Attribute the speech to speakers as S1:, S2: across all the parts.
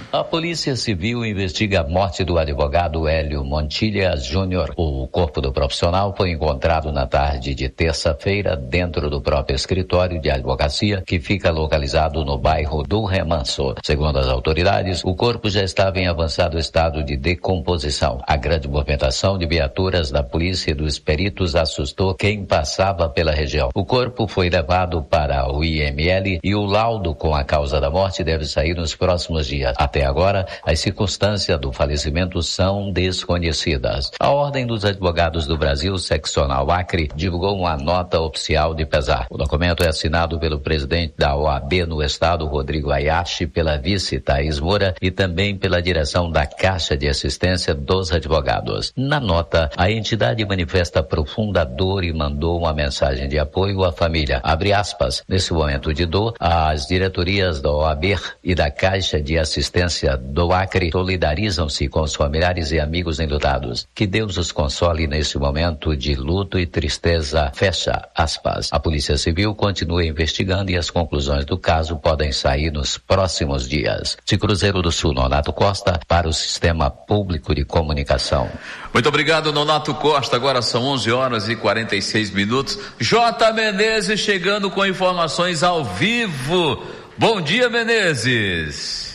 S1: A Polícia Civil investiga a morte do advogado Hélio Montilha Júnior. O corpo do profissional foi encontrado na tarde de terça-feira dentro do próprio escritório de advocacia, que fica localizado no bairro do Remanso. Segundo as autoridades, o corpo já estava em avançado estado de decomposição. A grande movimentação de viaturas da polícia e dos peritos assustou quem passava pela região. O corpo foi levado para o IML e o laudo com a causa da morte deve sair nos próximos dias. Até agora, as circunstâncias do falecimento são desconhecidas. A Ordem dos Advogados do Brasil, seccional Acre, divulgou uma nota oficial de pesar. O documento é assinado pelo presidente da OAB no estado, Rodrigo Ayashi, pela vice Thaís Moura e também pela direção da Caixa de Assistência dos Advogados. Na nota, a entidade manifesta profunda dor e mandou uma mensagem de apoio à família. Abre aspas. Nesse momento de dor, as diretorias da OAB e da Caixa de Assistência do Acre solidarizam-se com os familiares e amigos enlutados. Que Deus os console nesse momento de luto e tristeza. Fecha aspas. A Polícia Civil continua investigando e as conclusões do caso podem sair nos próximos dias. De Cruzeiro do Sul, Nonato Costa, para o Sistema Público de Comunicação.
S2: Muito obrigado, Nonato Costa. Agora são 11h46. J. Menezes chegando com informações ao vivo. Bom dia, Menezes.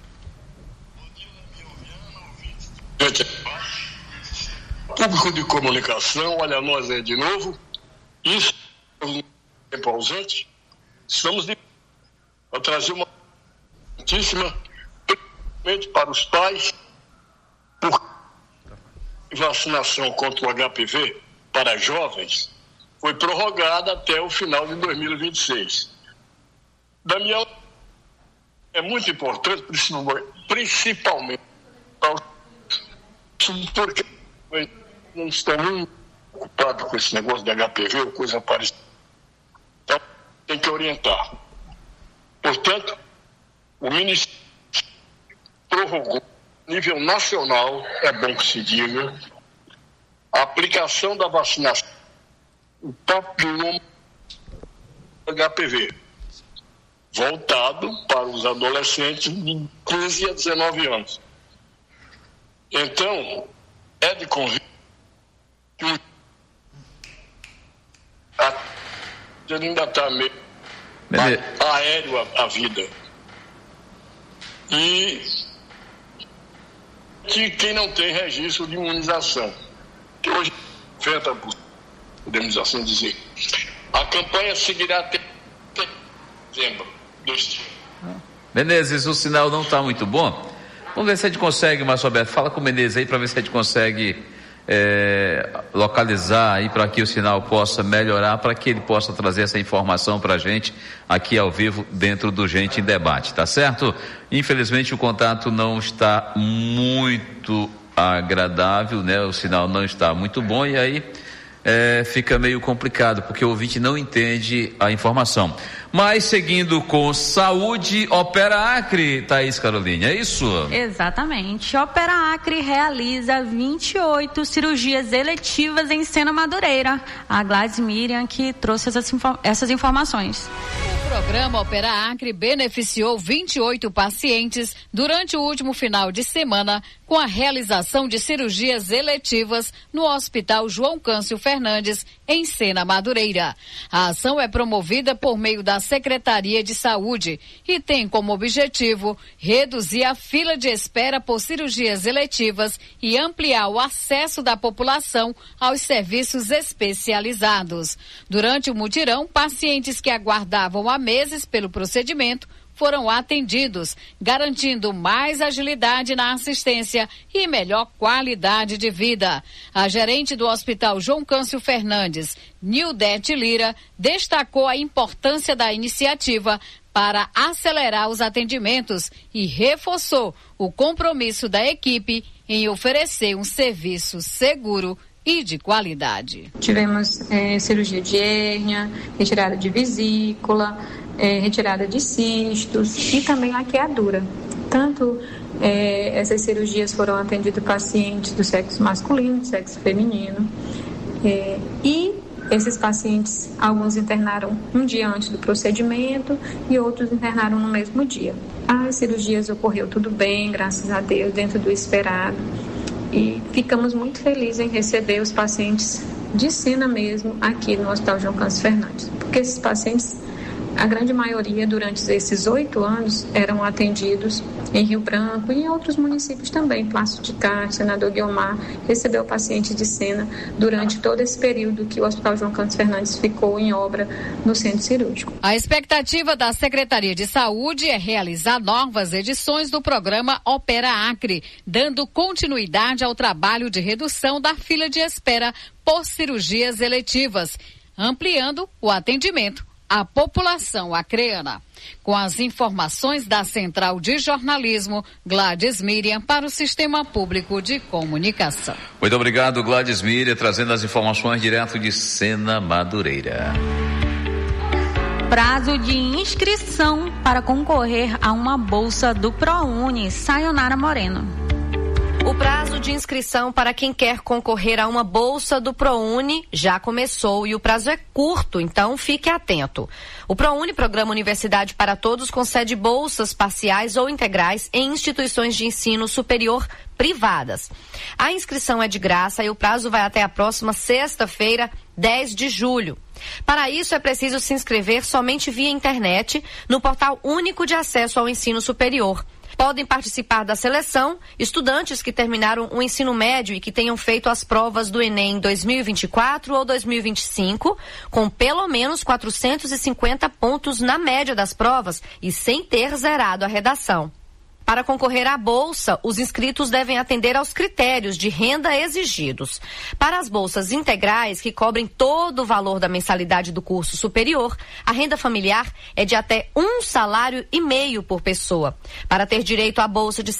S3: Público de comunicação, olha nós aí de novo. Isso é um tempo ausente. Estamos de eu trazer uma notícia principalmente para os pais, porque vacinação contra o HPV para jovens foi prorrogada até o final de 2026. Damião, é muito importante, principalmente porque não estão muito ocupados com esse negócio de HPV ou coisa parecida. Então, tem que orientar. Portanto, o Ministério prorrogou, a nível nacional, é bom que se diga, a aplicação da vacinação do papiloma HPV, voltado para os adolescentes de 15 a 19 anos. Então, é de convite que ainda está meio aéreo a vida. E que quem não tem registro de imunização, que hoje 90%, podemos assim dizer. A campanha seguirá até dezembro deste ano.
S2: Menezes, o sinal não está muito bom. Vamos ver se a gente consegue, Márcio Alberto, fala com o Menezes aí para ver se a gente consegue localizar aí para que o sinal possa melhorar, para que ele possa trazer essa informação para a gente aqui ao vivo dentro do Gente em Debate, tá certo? Infelizmente o contato não está muito agradável, né? O sinal não está muito bom e aí fica meio complicado, porque o ouvinte não entende a informação. Mas seguindo com saúde, Opera Acre, Thaís Caroline, é isso?
S4: Exatamente. Opera Acre realiza 28 cirurgias eletivas em Sena Madureira. A Gladys Miriam que trouxe essas informações.
S5: O programa Opera Acre beneficiou 28 pacientes durante o último final de semana com a realização de cirurgias eletivas no Hospital João Câncio Fernandes, em Sena Madureira. A ação é promovida por meio da Secretaria de Saúde e tem como objetivo reduzir a fila de espera por cirurgias eletivas e ampliar o acesso da população aos serviços especializados. Durante o mutirão, pacientes que aguardavam há meses pelo procedimento foram atendidos, garantindo mais agilidade na assistência e melhor qualidade de vida. A gerente do Hospital João Câncio Fernandes, Nildete Lira, destacou a importância da iniciativa para acelerar os atendimentos e reforçou o compromisso da equipe em oferecer um serviço seguro e de qualidade.
S6: Tivemos cirurgia de hérnia, retirada de vesícula, retirada de cistos e também laqueadura. Tanto essas cirurgias foram atendidas pacientes do sexo masculino, do sexo feminino. E Esses pacientes, alguns internaram um dia antes do procedimento e outros internaram no mesmo dia. As cirurgias ocorreu tudo bem, graças a Deus, dentro do esperado. E ficamos muito felizes em receber os pacientes de Sena mesmo aqui no Hospital João Câncio Fernandes. Porque esses pacientes, a grande maioria, durante esses 8 anos, eram atendidos em Rio Branco e em outros municípios também. Plácido de Castro, Senador Guiomar, recebeu pacientes de Sena durante todo esse período que o Hospital João Câncio Fernandes ficou em obra no centro cirúrgico.
S5: A expectativa da Secretaria de Saúde é realizar novas edições do programa Opera Acre, dando continuidade ao trabalho de redução da fila de espera por cirurgias eletivas, ampliando o atendimento à população acreana. Com as informações da Central de Jornalismo, Gladys Miriam para o Sistema Público de Comunicação.
S2: Muito obrigado, Gladys Miriam, trazendo as informações direto de Sena Madureira.
S4: Prazo de inscrição para concorrer a uma bolsa do ProUni, Sayonara Moreno.
S7: O prazo de inscrição para quem quer concorrer a uma bolsa do ProUni já começou e o prazo é curto, então fique atento. O ProUni, Programa Universidade para Todos, concede bolsas parciais ou integrais em instituições de ensino superior privadas. A inscrição é de graça e o prazo vai até a próxima sexta-feira, 10 de julho. Para isso, é preciso se inscrever somente via internet no Portal Único de Acesso ao Ensino Superior. Podem participar da seleção estudantes que terminaram o ensino médio e que tenham feito as provas do Enem 2024 ou 2025, com pelo menos 450 pontos na média das provas e sem ter zerado a redação. Para concorrer à bolsa, os inscritos devem atender aos critérios de renda exigidos. Para as bolsas integrais, que cobrem todo o valor da mensalidade do curso superior, a renda familiar é de até 1,5 salários por pessoa. Para ter direito à bolsa de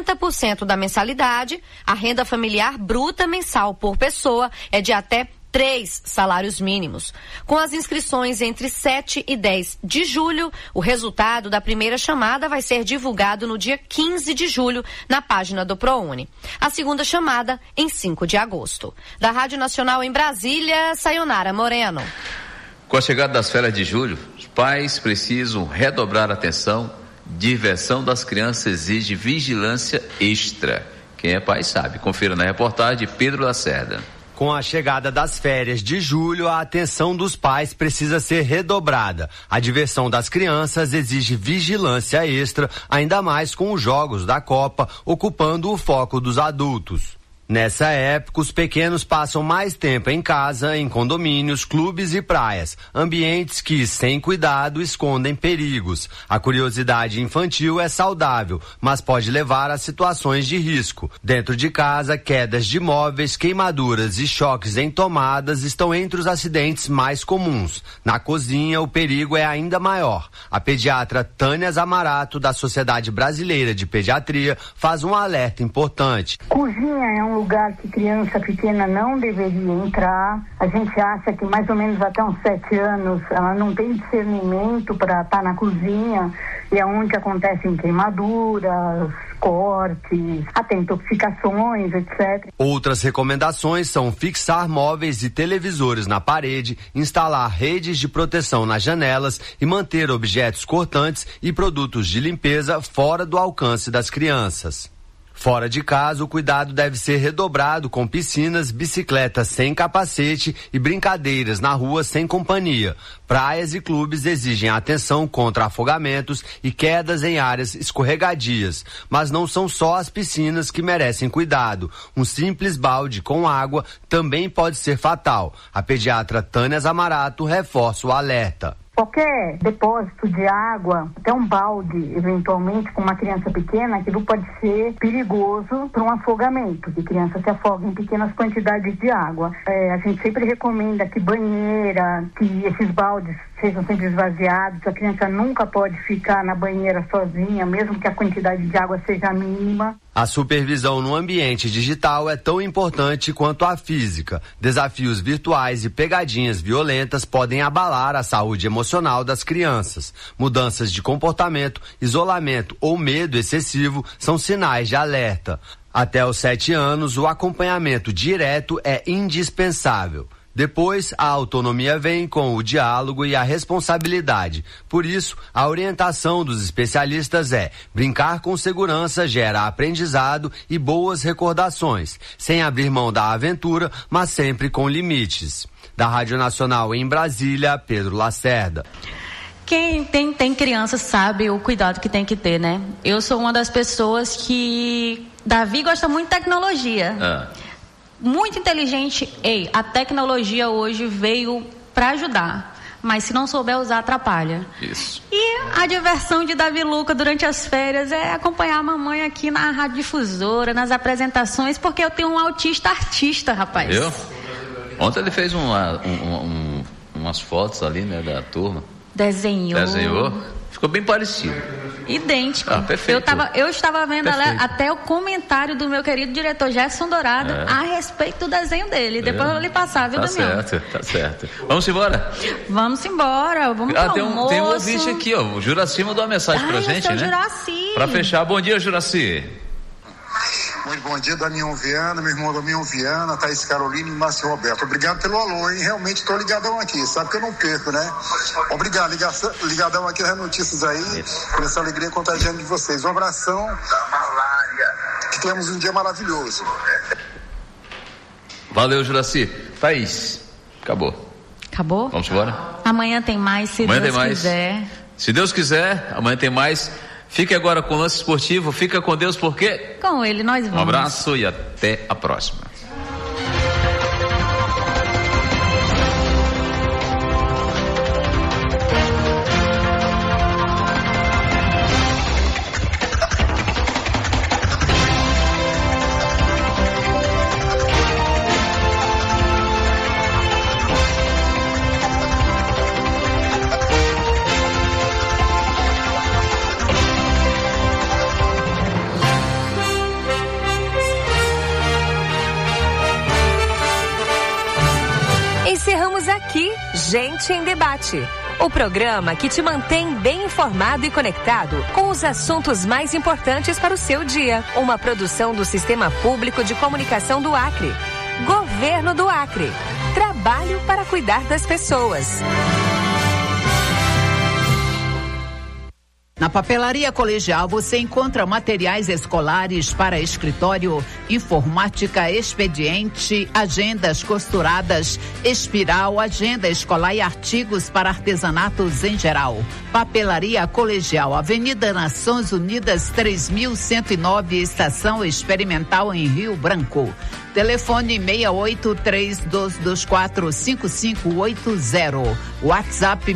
S7: 50% da mensalidade, a renda familiar bruta mensal por pessoa é de até 3 salários mínimos. Com as inscrições entre 7 e 10 de julho, o resultado da primeira chamada vai ser divulgado no dia 15 de julho na página do ProUni. A segunda chamada em 5 de agosto. Da Rádio Nacional em Brasília, Sayonara Moreno.
S2: Com a chegada das férias de julho, os pais precisam redobrar a atenção. Diversão das crianças exige vigilância extra. Quem é pai sabe. Confira na reportagem de Pedro Lacerda.
S8: Com a chegada das férias de julho, a atenção dos pais precisa ser redobrada. A diversão das crianças exige vigilância extra, ainda mais com os jogos da Copa ocupando o foco dos adultos. Nessa época, os pequenos passam mais tempo em casa, em condomínios, clubes e praias, ambientes que, sem cuidado, escondem perigos. A curiosidade infantil é saudável, mas pode levar a situações de risco. Dentro de casa, quedas de móveis, queimaduras e choques em tomadas estão entre os acidentes mais comuns. Na cozinha, o perigo é ainda maior. A pediatra Tânia Zamarato, da Sociedade Brasileira de Pediatria, faz um alerta importante.
S9: Cozinha é um lugar que criança pequena não deveria entrar. A gente acha que mais ou menos até uns 7 anos ela não tem discernimento para estar na cozinha, e é onde acontecem queimaduras, cortes, até intoxicações, etc.
S8: Outras recomendações são fixar móveis e televisores na parede, instalar redes de proteção nas janelas e manter objetos cortantes e produtos de limpeza fora do alcance das crianças. Fora de casa, o cuidado deve ser redobrado com piscinas, bicicletas sem capacete e brincadeiras na rua sem companhia. Praias e clubes exigem atenção contra afogamentos e quedas em áreas escorregadias. Mas não são só as piscinas que merecem cuidado. Um simples balde com água também pode ser fatal. A pediatra Tânia Zamarato reforça o alerta.
S9: Qualquer depósito de água, até um balde, eventualmente, com uma criança pequena, aquilo pode ser perigoso para um afogamento, que criança se afoga em pequenas quantidades de água. A gente sempre recomenda que banheira, que esses baldes sejam sempre esvaziados. A criança nunca pode ficar na banheira sozinha, mesmo que a quantidade de água seja mínima.
S8: A supervisão no ambiente digital é tão importante quanto a física. Desafios virtuais e pegadinhas violentas podem abalar a saúde emocional das crianças. Mudanças de comportamento, isolamento ou medo excessivo são sinais de alerta. Até os 7 anos, o acompanhamento direto é indispensável. Depois, a autonomia vem com o diálogo e a responsabilidade. Por isso, a orientação dos especialistas é: brincar com segurança gera aprendizado e boas recordações, sem abrir mão da aventura, mas sempre com limites. Da Rádio Nacional em Brasília, Pedro Lacerda.
S4: Quem tem criança sabe o cuidado que tem que ter, né? Eu sou uma das pessoas que... Davi gosta muito de tecnologia. Muito inteligente. A tecnologia hoje veio para ajudar, mas se não souber usar, atrapalha.
S2: Isso.
S4: E a diversão de Davi Luca durante as férias é acompanhar a mamãe aqui na Rádio Difusora, nas apresentações, porque eu tenho um autista artista, rapaz.
S2: Viu? Ontem ele fez umas fotos ali, né, da turma. Desenhou? Ficou bem parecido.
S4: Idêntico.
S2: Perfeito.
S4: Eu estava vendo até o comentário do meu querido diretor Jefferson Dourado a respeito do desenho dele. Depois eu vou lhe passar, viu, Damião?
S2: Tá certo. Vamos embora?
S4: Vamos embora. Vamos pro almoço. Tem um ouvinte aqui, ó. O Juraci mandou uma mensagem pra gente, né? Juraci.
S2: Pra fechar. Bom dia, Juraci.
S10: Muito bom dia, Damião Viana, meu irmão Damião Viana, Thaís Carolina e Márcio Roberto. Obrigado pelo alô, hein? Realmente estou ligadão aqui, sabe que eu não perco, né? Obrigado, ligadão aqui nas notícias aí, com essa alegria contagiando de vocês. Um abração, que tenhamos um dia maravilhoso.
S2: Valeu, Juraci. Thaís, acabou? Vamos embora?
S4: Amanhã tem mais, se Deus quiser.
S2: Se Deus quiser, amanhã tem mais. Fique agora com o Lance Esportivo. Fica com Deus, porque...
S4: Com ele nós vamos.
S2: Um abraço e até a próxima.
S11: Encerramos aqui Gente em Debate, o programa que te mantém bem informado e conectado com os assuntos mais importantes para o seu dia. Uma produção do Sistema Público de Comunicação do Acre. Governo do Acre. Trabalho para cuidar das pessoas.
S12: Na Papelaria Colegial você encontra materiais escolares para escritório, informática, expediente, agendas costuradas, espiral, agenda escolar e artigos para artesanatos em geral. Papelaria Colegial, Avenida Nações Unidas 3109, Estação Experimental em Rio Branco. Telefone 6832245580. WhatsApp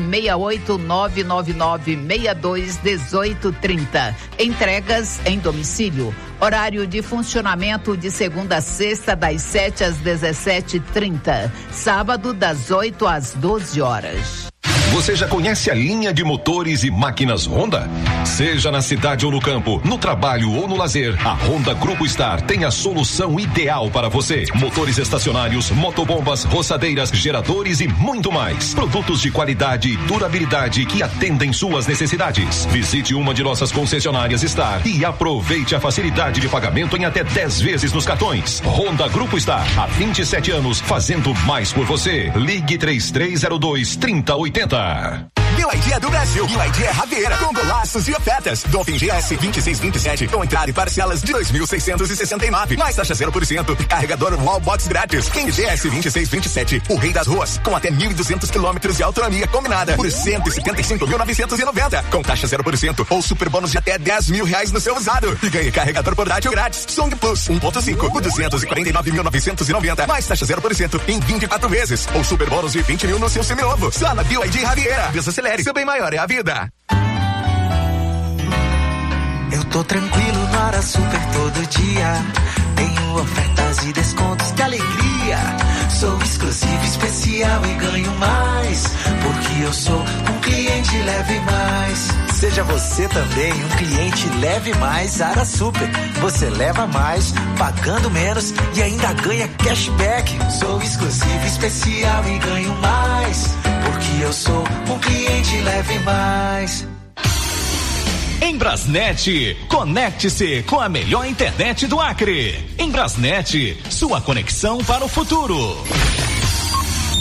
S12: 68999621830. Entregas em domicílio. Horário de funcionamento de segunda a sexta das 7 às 17h30. Sábado das 8 às 12 horas.
S13: Você já conhece a linha de motores e máquinas Honda? Seja na cidade ou no campo, no trabalho ou no lazer, a Honda Grupo Star tem a solução ideal para você. Motores estacionários, motobombas, roçadeiras, geradores e muito mais. Produtos de qualidade e durabilidade que atendem suas necessidades. Visite uma de nossas concessionárias Star e aproveite a facilidade de pagamento em até 10 vezes nos cartões. Honda Grupo Star, há 27 anos, fazendo mais por você. Ligue 3302-3080.
S14: BYD é do Brasil. BYD é Raveira, com golaços e ofertas. Dolphin GS 2627, com entrada e parcelas de 2.669. Mais taxa 0%. Carregador Wallbox grátis. King GS 2627, o rei das ruas, com até 1.200 quilômetros de autonomia combinada por 175.990. Com taxa 0% ou super bônus de até 10 mil reais no seu usado. E ganhe carregador portátil grátis. Song Plus 1.5 por 249.990. Mais taxa 0% em 24 vezes. Ou super bônus de 20 mil no seu seminovo. Só na BYD Raveira. Desacelere, seu bem maior é a vida.
S15: Eu tô tranquilo na Hora Super todo dia. Tenho ofertas e descontos de alegria. Sou exclusivo, especial e ganho mais. Porque eu sou um cliente Leve Mais. Seja você também um cliente Leve Mais Ara Super. Você leva mais, pagando menos e ainda ganha cashback. Sou exclusivo, especial e ganho mais. Porque eu sou um cliente Leve Mais.
S16: Em Brasnet, conecte-se com a melhor internet do Acre. Em Brasnet, sua conexão para o futuro.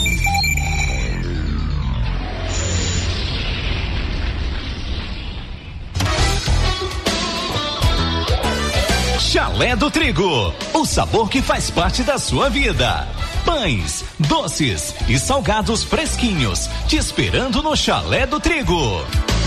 S16: Chalé do Trigo, o sabor que faz parte da sua vida. Pães, doces e salgados fresquinhos, te esperando no Chalé do Trigo.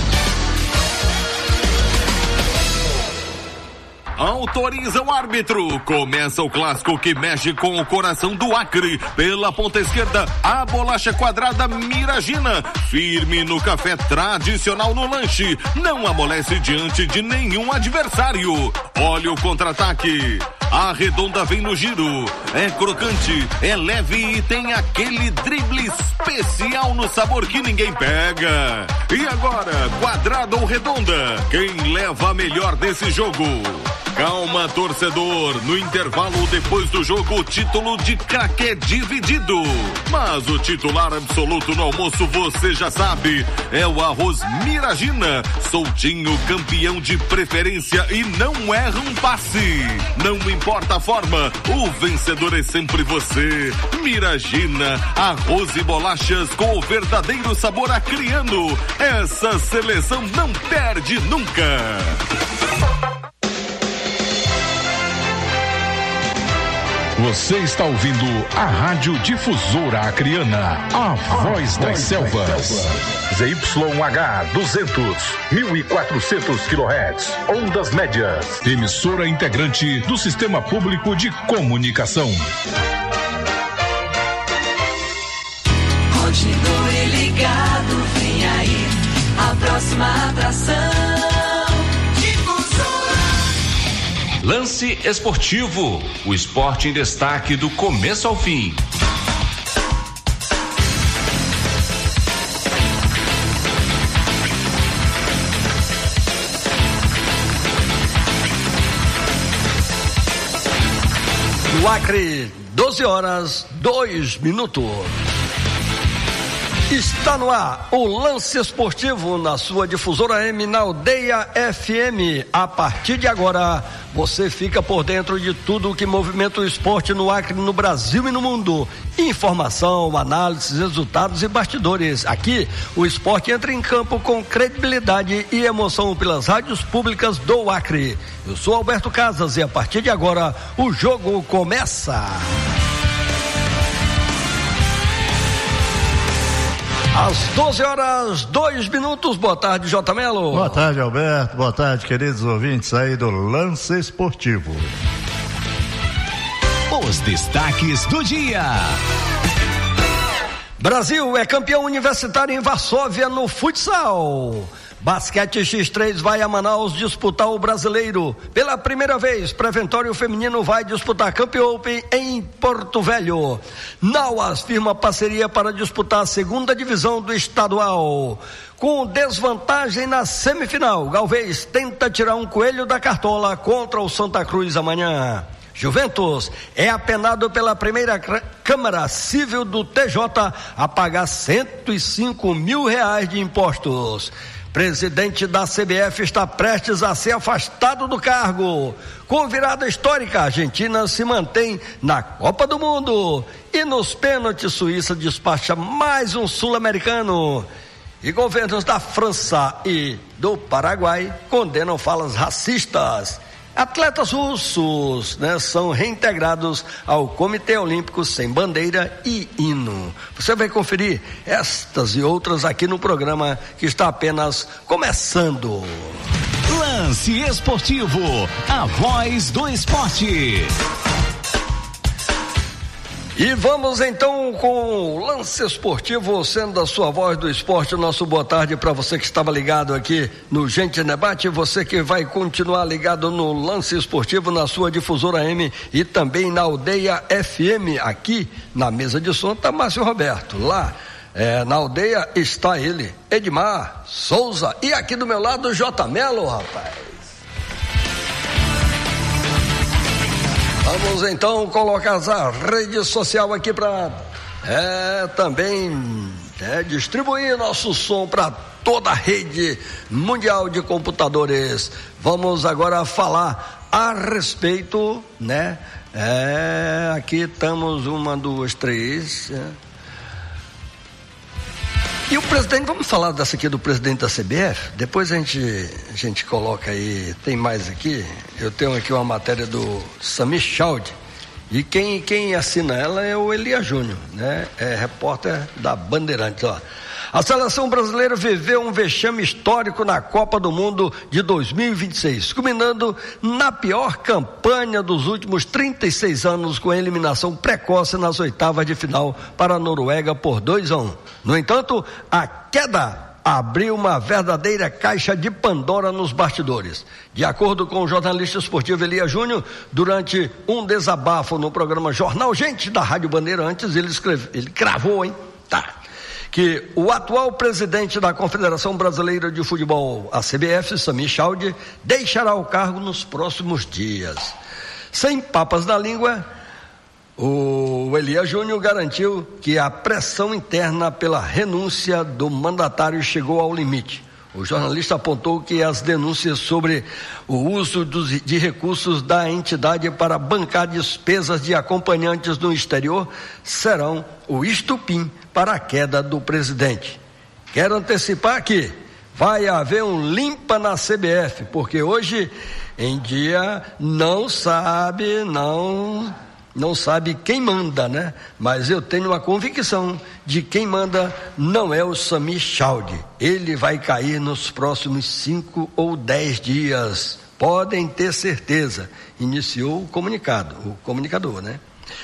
S17: Autoriza o árbitro. Começa o clássico que mexe com o coração do Acre. Pela ponta esquerda, a bolacha quadrada Miragina. Firme no café tradicional no lanche. Não amolece diante de nenhum adversário. Olha o contra-ataque. A redonda vem no giro. É crocante, é leve e tem aquele drible especial no sabor que ninguém pega. E agora, quadrada ou redonda? Quem leva a melhor desse jogo? Calma, torcedor. No intervalo depois do jogo, o título de craque é dividido. Mas o titular absoluto no almoço, você já sabe, é o arroz Miragina. Soltinho, campeão de preferência e não erra um passe. Não importa a forma, o vencedor é sempre você. Miragina, arroz e bolachas com o verdadeiro sabor acreano. Essa seleção não perde nunca.
S13: Você está ouvindo a Rádio Difusora Acreana, a voz das selvas. ZYH 200, 1400 kHz, ondas médias. Emissora integrante do Sistema Público de Comunicação.
S15: Continue ligado, vem aí a próxima atração.
S16: Lance Esportivo, o esporte em destaque do começo ao fim.
S18: No Acre, 12h02. Está no ar o Lance Esportivo na sua difusora M, na Aldeia FM. A partir de agora, você fica por dentro de tudo que movimenta o esporte no Acre, no Brasil e no mundo. Informação, análises, resultados e bastidores. Aqui, o esporte entra em campo com credibilidade e emoção pelas rádios públicas do Acre. Eu sou Alberto Casas e a partir de agora, o jogo começa. Às 12h02. Boa tarde, J. Melo.
S19: Boa tarde, Alberto. Boa tarde, queridos ouvintes aí do Lance Esportivo.
S16: Os destaques do dia.
S18: Brasil é campeão universitário em Varsóvia no futsal. Basquete X3 vai a Manaus disputar o Brasileiro. Pela primeira vez, Preventório Feminino vai disputar Camp Open em Porto Velho. Nauas firma parceria para disputar a segunda divisão do estadual. Com desvantagem na semifinal, Galvez tenta tirar um coelho da cartola contra o Santa Cruz amanhã. Juventus é apenado pela primeira Câmara Civil do TJ a pagar R$105 mil de impostos. Presidente da CBF está prestes a ser afastado do cargo. Com virada histórica, a Argentina se mantém na Copa do Mundo. E nos pênaltis, Suíça despacha mais um sul-americano. E governos da França e do Paraguai condenam falas racistas. Atletas russos, são reintegrados ao Comitê Olímpico sem bandeira e hino. Você vai conferir estas e outras aqui no programa que está apenas começando.
S16: Lance Esportivo, a voz do esporte.
S18: E vamos então com o Lance Esportivo, sendo a sua voz do esporte. Nosso boa tarde para você que estava ligado aqui no Gente em Debate, você que vai continuar ligado no Lance Esportivo na sua difusora M e também na Aldeia FM. Aqui na mesa de som está Márcio Roberto, lá na Aldeia está ele, Edmar Souza, e aqui do meu lado J. Melo, rapaz. Vamos então colocar a rede social aqui para também distribuir nosso som para toda a rede mundial de computadores. Vamos agora falar a respeito, aqui estamos 1, 2, 3. E o presidente, vamos falar dessa aqui do presidente da CBF? Depois a gente coloca aí, tem mais aqui. Eu tenho aqui uma matéria do Samir Chaldi. E quem assina ela é o Elia Júnior, né? É repórter da Bandeirantes, ó. A seleção brasileira viveu um vexame histórico na Copa do Mundo de 2026, culminando na pior campanha dos últimos 36 anos, com a eliminação precoce nas oitavas de final para a Noruega por 2-1. No entanto, a queda abriu uma verdadeira caixa de Pandora nos bastidores. De acordo com o jornalista esportivo Elia Júnior, durante um desabafo no programa Jornal Gente da Rádio Bandeirantes, ele cravou, que o atual presidente da Confederação Brasileira de Futebol, a CBF, Samir Chaldi, deixará o cargo nos próximos dias. Sem papas na língua, o Elia Júnior garantiu que a pressão interna pela renúncia do mandatário chegou ao limite. O jornalista apontou que as denúncias sobre o uso de recursos da entidade para bancar despesas de acompanhantes no exterior serão o estupim para a queda do presidente. Quero antecipar que vai haver um limpa na CBF, porque hoje em dia não sabe quem manda, né? Mas eu tenho uma convicção de quem manda não é o Samir Chaldi. Ele vai cair nos próximos 5 ou 10 dias. Podem ter certeza. Iniciou o comunicador, né?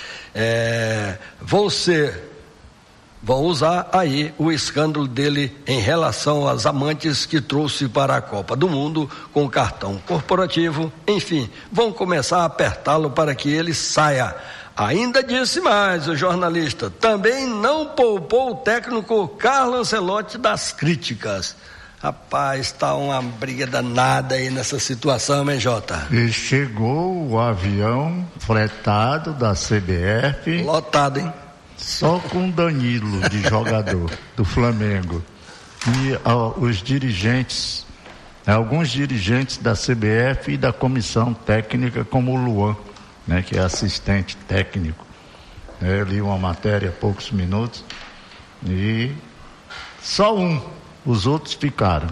S18: Vão usar aí o escândalo dele em relação às amantes que trouxe para a Copa do Mundo com cartão corporativo, enfim, vão começar a apertá-lo para que ele saia. Ainda disse mais o jornalista, também não poupou o técnico Carlo Ancelotti das críticas. Rapaz, tá uma briga danada aí nessa situação, hein, Jota?
S19: E chegou o avião fretado da CBF.
S18: Lotado, hein?
S19: Só com Danilo de jogador do Flamengo. E os dirigentes, alguns dirigentes da CBF e da comissão técnica, como o Luan, né, que é assistente técnico. Eu li uma matéria há poucos minutos e só os outros ficaram.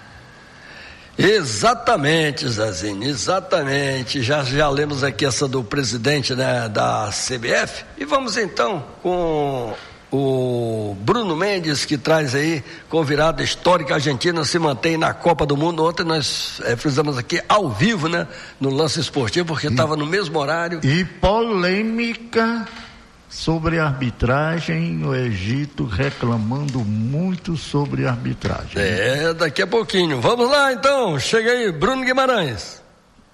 S18: Exatamente, Zezinho, exatamente. Já lemos aqui essa do presidente, né, da CBF. E vamos então com o Bruno Mendes, que traz aí com virada histórica. A Argentina se mantém na Copa do Mundo. Ontem nós fizemos aqui ao vivo, né, no Lance Esportivo, porque estava no mesmo horário.
S19: E polêmica sobre a arbitragem, o Egito reclamando muito sobre a arbitragem.
S18: Daqui a pouquinho. Vamos lá então, chega aí, Bruno Guimarães.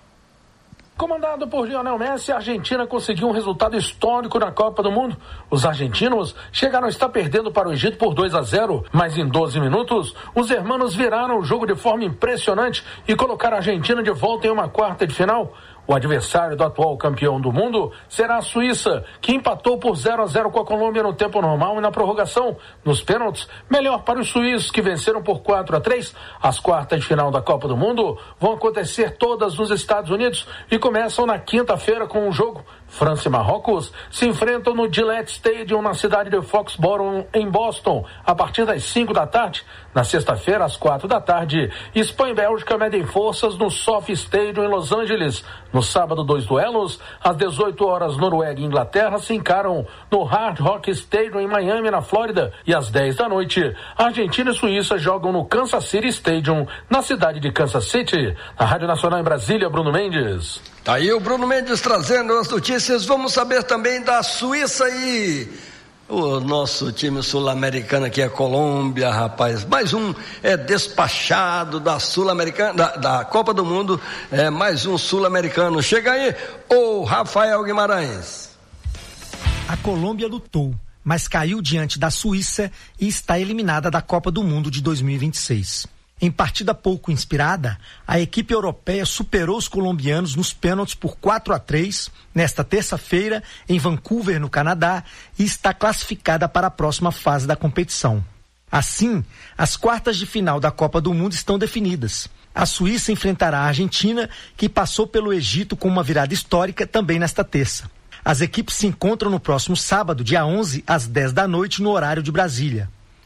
S20: Comandado por Lionel Messi, a Argentina conseguiu um resultado histórico na Copa do Mundo. Os argentinos chegaram a estar perdendo para o Egito por 2-0, mas em 12 minutos, os hermanos viraram o jogo de forma impressionante e colocaram a Argentina de volta em uma quarta de final. O adversário do atual campeão do mundo será a Suíça, que empatou por 0-0 com a Colômbia no tempo normal e na prorrogação. Nos pênaltis, melhor para os suíços, que venceram por 4-3. As quartas de final da Copa do Mundo vão acontecer todas nos Estados Unidos e começam na quinta-feira com um jogo. França e Marrocos se enfrentam no Gillette Stadium, na cidade de Foxborough, em Boston, a partir das 5 da tarde. Na sexta-feira, às 4 da tarde, Espanha e Bélgica medem forças no SoFi Stadium, em Los Angeles. No sábado, 2 duelos. Às 18 horas, Noruega e Inglaterra se encaram no Hard Rock Stadium, em Miami, na Flórida. E às 10 da noite, Argentina e Suíça jogam no Kansas City Stadium, na cidade de Kansas City. Na Rádio Nacional em Brasília, Bruno Mendes.
S18: Tá aí o Bruno Mendes trazendo as notícias. Vamos saber também da Suíça e o nosso time sul-americano aqui, a Colômbia, rapaz. Mais um despachado da Sul-Americana, da Copa do Mundo. Mais um sul-americano. Chega aí, o Rafael Guimarães.
S21: A Colômbia lutou, mas caiu diante da Suíça e está eliminada da Copa do Mundo de 2026. Em partida pouco inspirada, a equipe europeia superou os colombianos nos pênaltis por 4-3 nesta terça-feira em Vancouver, no Canadá, e está classificada para a próxima fase da competição. Assim, as quartas de final da Copa do Mundo estão definidas. A Suíça enfrentará a Argentina, que passou pelo Egito com uma virada histórica também nesta terça. As equipes se encontram no próximo sábado, dia 11, às 10 da noite, no horário de Brasília.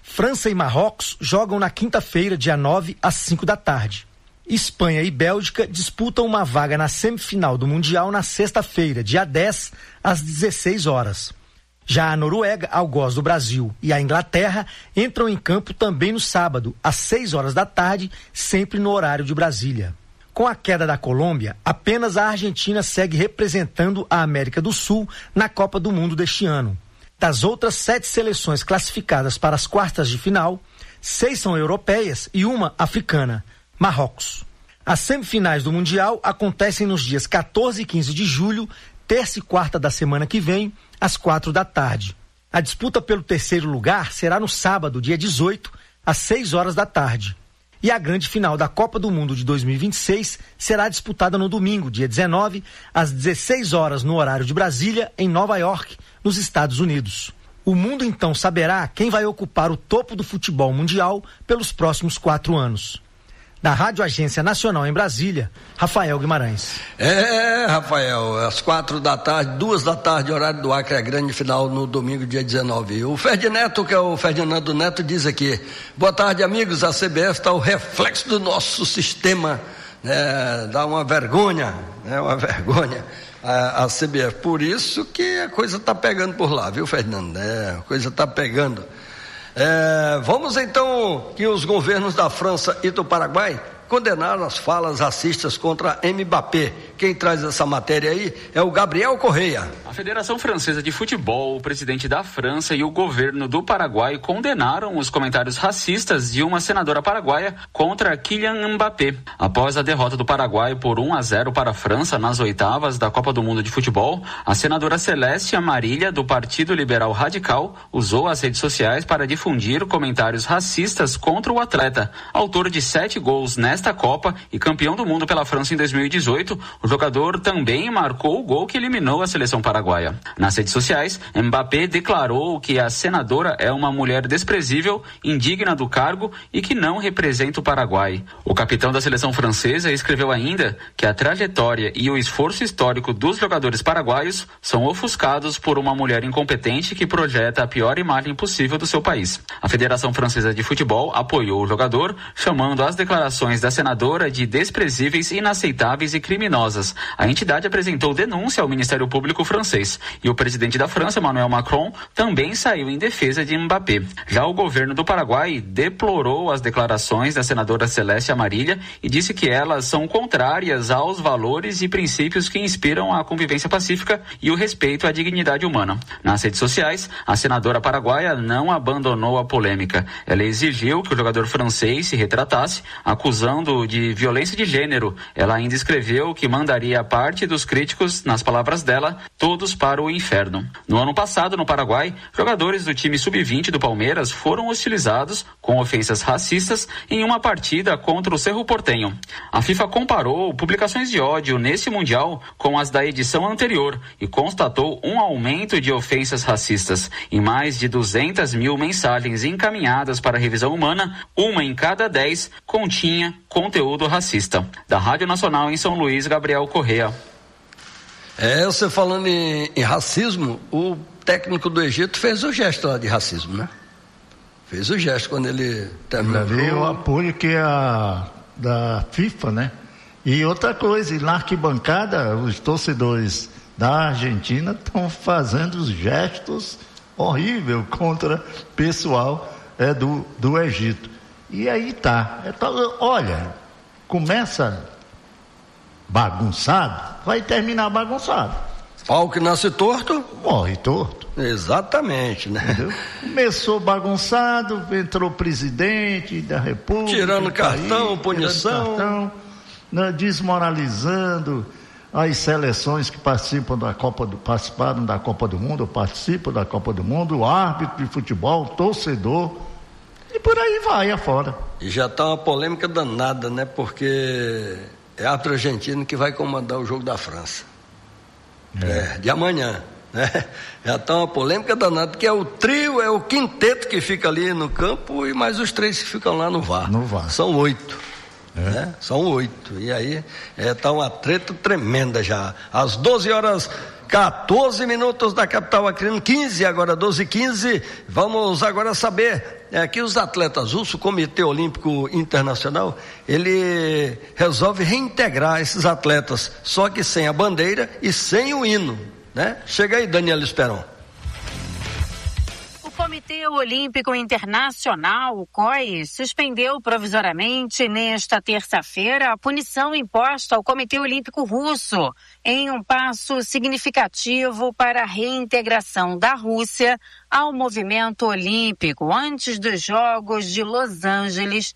S21: França e Marrocos jogam na quinta-feira, dia 9, às 5 da tarde. Espanha e Bélgica disputam uma vaga na semifinal do Mundial na sexta-feira, dia 10, às 16 horas. Já a Noruega, algoz do Brasil, e a Inglaterra entram em campo também no sábado, às 6 horas da tarde, sempre no horário de Brasília. Com a queda da Colômbia, apenas a Argentina segue representando a América do Sul na Copa do Mundo deste ano. Das outras 7 seleções classificadas para as quartas de final, 6 são europeias e uma africana, Marrocos. As semifinais do Mundial acontecem nos dias 14 e 15 de julho, terça e quarta da semana que vem, às 4 da tarde. A disputa pelo terceiro lugar será no sábado, dia 18, às 6 horas da tarde. E a grande final da Copa do Mundo de 2026 será disputada no domingo, dia 19, às 16 horas no horário de Brasília, em Nova York, nos Estados Unidos. O mundo então saberá quem vai ocupar o topo do futebol mundial pelos próximos 4 anos. Da Rádio Agência Nacional em Brasília, Rafael Guimarães.
S18: Rafael, às 4 da tarde, 2 da tarde, horário do Acre, a grande final no domingo, dia 19. O Ferdinando, que é o Ferdinando Neto, diz aqui: boa tarde, amigos, a CBF está o reflexo do nosso sistema, né? Dá uma vergonha, né? Uma vergonha a CBF, por isso que a coisa está pegando por lá, viu, Ferdinando? A coisa está pegando. Vamos então que os governos da França e do Paraguai condenaram as falas racistas contra Mbappé. Quem traz essa matéria aí é o Gabriel Correia.
S1: A Federação Francesa de Futebol, o presidente da França e o governo do Paraguai condenaram os comentários racistas de uma senadora paraguaia contra Kylian Mbappé. Após a derrota do Paraguai por 1-0 para a França nas oitavas da Copa do Mundo de Futebol, a senadora Celeste Amarilla, do Partido Liberal Radical, usou as redes sociais para difundir comentários racistas contra o atleta, autor de 7 gols nesta Copa e campeão do mundo pela França em 2018. O jogador também marcou o gol que eliminou a seleção paraguaia. Nas redes sociais, Mbappé declarou que a senadora é uma mulher desprezível, indigna do cargo e que não representa o Paraguai. O capitão da seleção francesa escreveu ainda que a trajetória e o esforço histórico dos jogadores paraguaios são ofuscados por uma mulher incompetente que projeta a pior imagem possível do seu país. A Federação Francesa de Futebol apoiou o jogador, chamando as declarações da senadora de desprezíveis, inaceitáveis e criminosas. A entidade apresentou denúncia ao Ministério Público francês e o presidente da França, Emmanuel Macron, também saiu em defesa de Mbappé. Já o governo do Paraguai deplorou as declarações da senadora Celeste Amarilla e disse que elas são contrárias aos valores e princípios que inspiram a convivência pacífica e o respeito à dignidade humana. Nas redes sociais, a senadora paraguaia não abandonou a polêmica. Ela exigiu que o jogador francês se retratasse, acusando de violência de gênero. Ela ainda escreveu que mandaria parte dos críticos, nas palavras dela, todos para o inferno. No ano passado, no Paraguai, jogadores do time sub-20 do Palmeiras foram hostilizados com ofensas racistas em uma partida contra o Cerro Porteño. A FIFA comparou publicações de ódio nesse Mundial com as da edição anterior e constatou um aumento de ofensas racistas. Em mais de 200 mil mensagens encaminhadas para a revisão humana, uma em cada 10 continha conteúdo racista. Da Rádio Nacional em São Luís, Gabriel Correia.
S18: Você falando em racismo, o técnico do Egito fez o gesto lá de racismo, né? Fez o gesto quando ele terminou.
S19: O apoio que é da FIFA, né? E outra coisa, na arquibancada, os torcedores da Argentina estão fazendo os gestos horríveis contra o pessoal do Egito. E aí tá. Olha, começa bagunçado, vai terminar bagunçado.
S18: Pau que nasce torto,
S19: morre torto.
S18: Exatamente, né? Entendeu?
S19: Começou bagunçado, entrou o presidente da República.
S18: Tirando cartão, punição.
S19: Desmoralizando as seleções que participaram da Copa do Mundo, ou participam da Copa do Mundo, o árbitro de futebol, torcedor. E por aí vai afora.
S18: E já está uma polêmica danada, né? Porque é árbitro argentino que vai comandar o jogo da França. De amanhã, né? Já está uma polêmica danada, que é o trio, é o quinteto que fica ali no campo e mais os 3 que ficam lá no VAR.
S19: No VAR.
S18: São 8. né? São 8. E aí tá uma treta tremenda já. Às 12h14 da capital acreana, 15, agora 12h15. Vamos agora saber que os atletas russos, o Comitê Olímpico Internacional, ele resolve reintegrar esses atletas, só que sem a bandeira e sem o hino, né? Chega aí, Daniela Esperon.
S3: O Comitê Olímpico Internacional, o COI, suspendeu provisoriamente nesta terça-feira a punição imposta ao Comitê Olímpico Russo, em um passo significativo para a reintegração da Rússia ao movimento olímpico antes dos Jogos de Los Angeles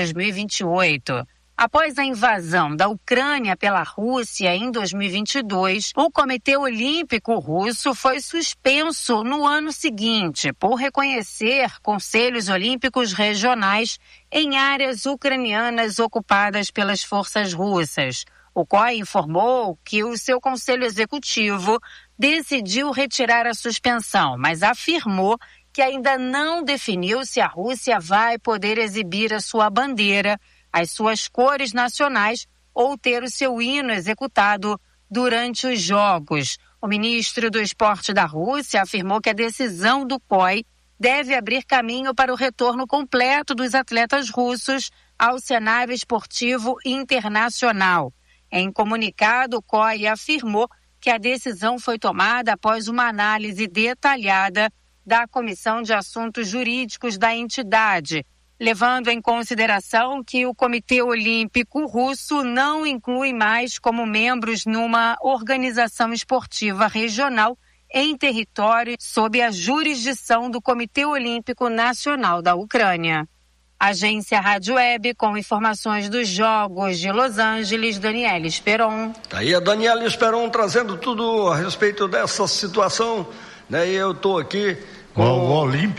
S3: 2028. Após a invasão da Ucrânia pela Rússia em 2022, o Comitê Olímpico Russo foi suspenso no ano seguinte por reconhecer conselhos olímpicos regionais em áreas ucranianas ocupadas pelas forças russas. O COI informou que o seu conselho executivo decidiu retirar a suspensão, mas afirmou que ainda não definiu se a Rússia vai poder exibir a sua bandeira, as suas cores nacionais ou ter o seu hino executado durante os Jogos. O ministro do Esporte da Rússia afirmou que a decisão do COI deve abrir caminho para o retorno completo dos atletas russos ao cenário esportivo internacional. Em comunicado, o COI afirmou que a decisão foi tomada após uma análise detalhada da Comissão de Assuntos Jurídicos da entidade, levando em consideração que o Comitê Olímpico Russo não inclui mais como membros numa organização esportiva regional em território sob a jurisdição do Comitê Olímpico Nacional da Ucrânia. Agência Rádio Web, com informações dos Jogos de Los Angeles, Daniela Esperon.
S18: Tá aí a Daniela Esperon trazendo tudo a respeito dessa situação, né? E eu estou aqui com...
S19: O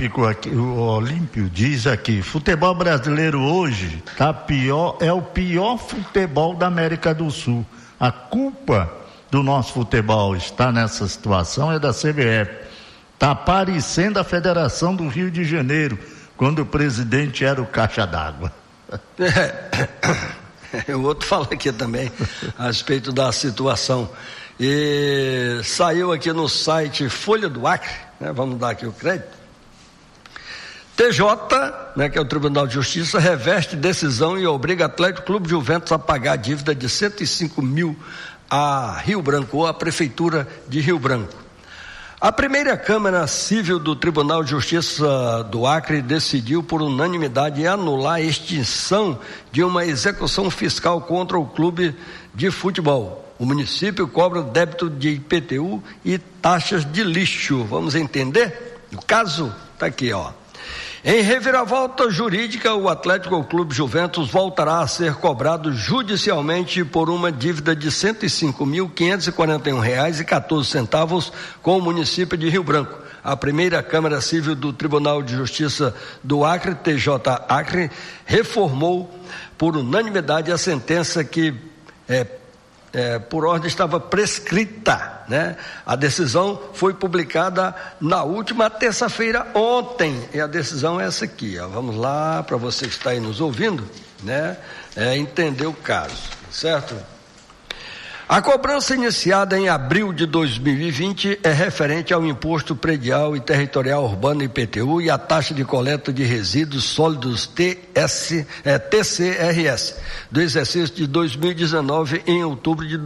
S19: Olímpio diz aqui, futebol brasileiro hoje tá pior, é o pior futebol da América do Sul. A culpa do nosso futebol está nessa situação é da CBF. Tá parecendo a Federação do Rio de Janeiro, quando o presidente era o caixa d'água.
S18: O outro fala aqui também a respeito da situação. E saiu aqui no site Folha do Acre, né, vamos dar aqui o crédito. TJ, né, que é o Tribunal de Justiça, reveste decisão e obriga Atlético Clube Juventus a pagar a dívida de 105 mil a Rio Branco, ou a Prefeitura de Rio Branco. A primeira Câmara Civil do Tribunal de Justiça do Acre decidiu por unanimidade anular a extinção de uma execução fiscal contra o clube de futebol. O município cobra débito de IPTU e taxas de lixo. Vamos entender? O caso está aqui, ó. Em reviravolta jurídica, o Atlético Clube Juventus voltará a ser cobrado judicialmente por uma dívida de R$ 105.541,14 com o município de Rio Branco. A primeira Câmara Civil do Tribunal de Justiça do Acre, TJ Acre, reformou por unanimidade a sentença que por ordem estava prescrita, né? A decisão foi publicada na última terça-feira, ontem, e a decisão é essa aqui, ó. Vamos lá, para você que está aí nos ouvindo, né? Entender o caso, certo? A cobrança iniciada em abril de 2020 é referente ao Imposto Predial e Territorial Urbano IPTU e a taxa de coleta de resíduos sólidos TCRS do exercício de 2019 em outubro de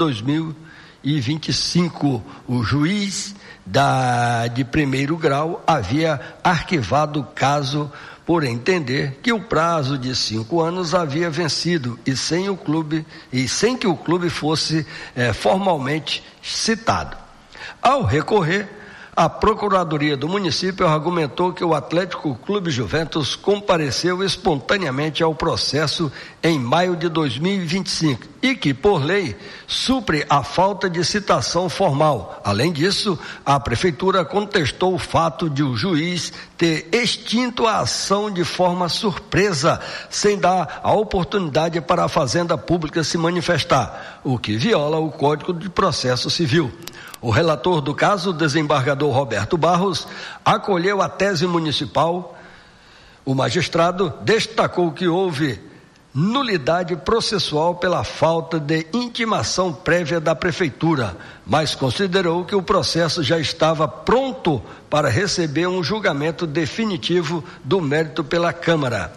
S18: 2025. O juiz de primeiro grau havia arquivado o caso por entender que o prazo de 5 anos havia vencido e sem que o clube fosse formalmente citado. Ao recorrer, a Procuradoria do município argumentou que o Atlético Clube Juventus compareceu espontaneamente ao processo em maio de 2025 e que, por lei, supre a falta de citação formal. Além disso, a Prefeitura contestou o fato de o juiz ter extinto a ação de forma surpresa, sem dar a oportunidade para a Fazenda Pública se manifestar, o que viola o Código de Processo Civil. O relator do caso, o desembargador Roberto Barros, acolheu a tese municipal. O magistrado destacou que houve nulidade processual pela falta de intimação prévia da Prefeitura, mas considerou que o processo já estava pronto para receber um julgamento definitivo do mérito pela Câmara.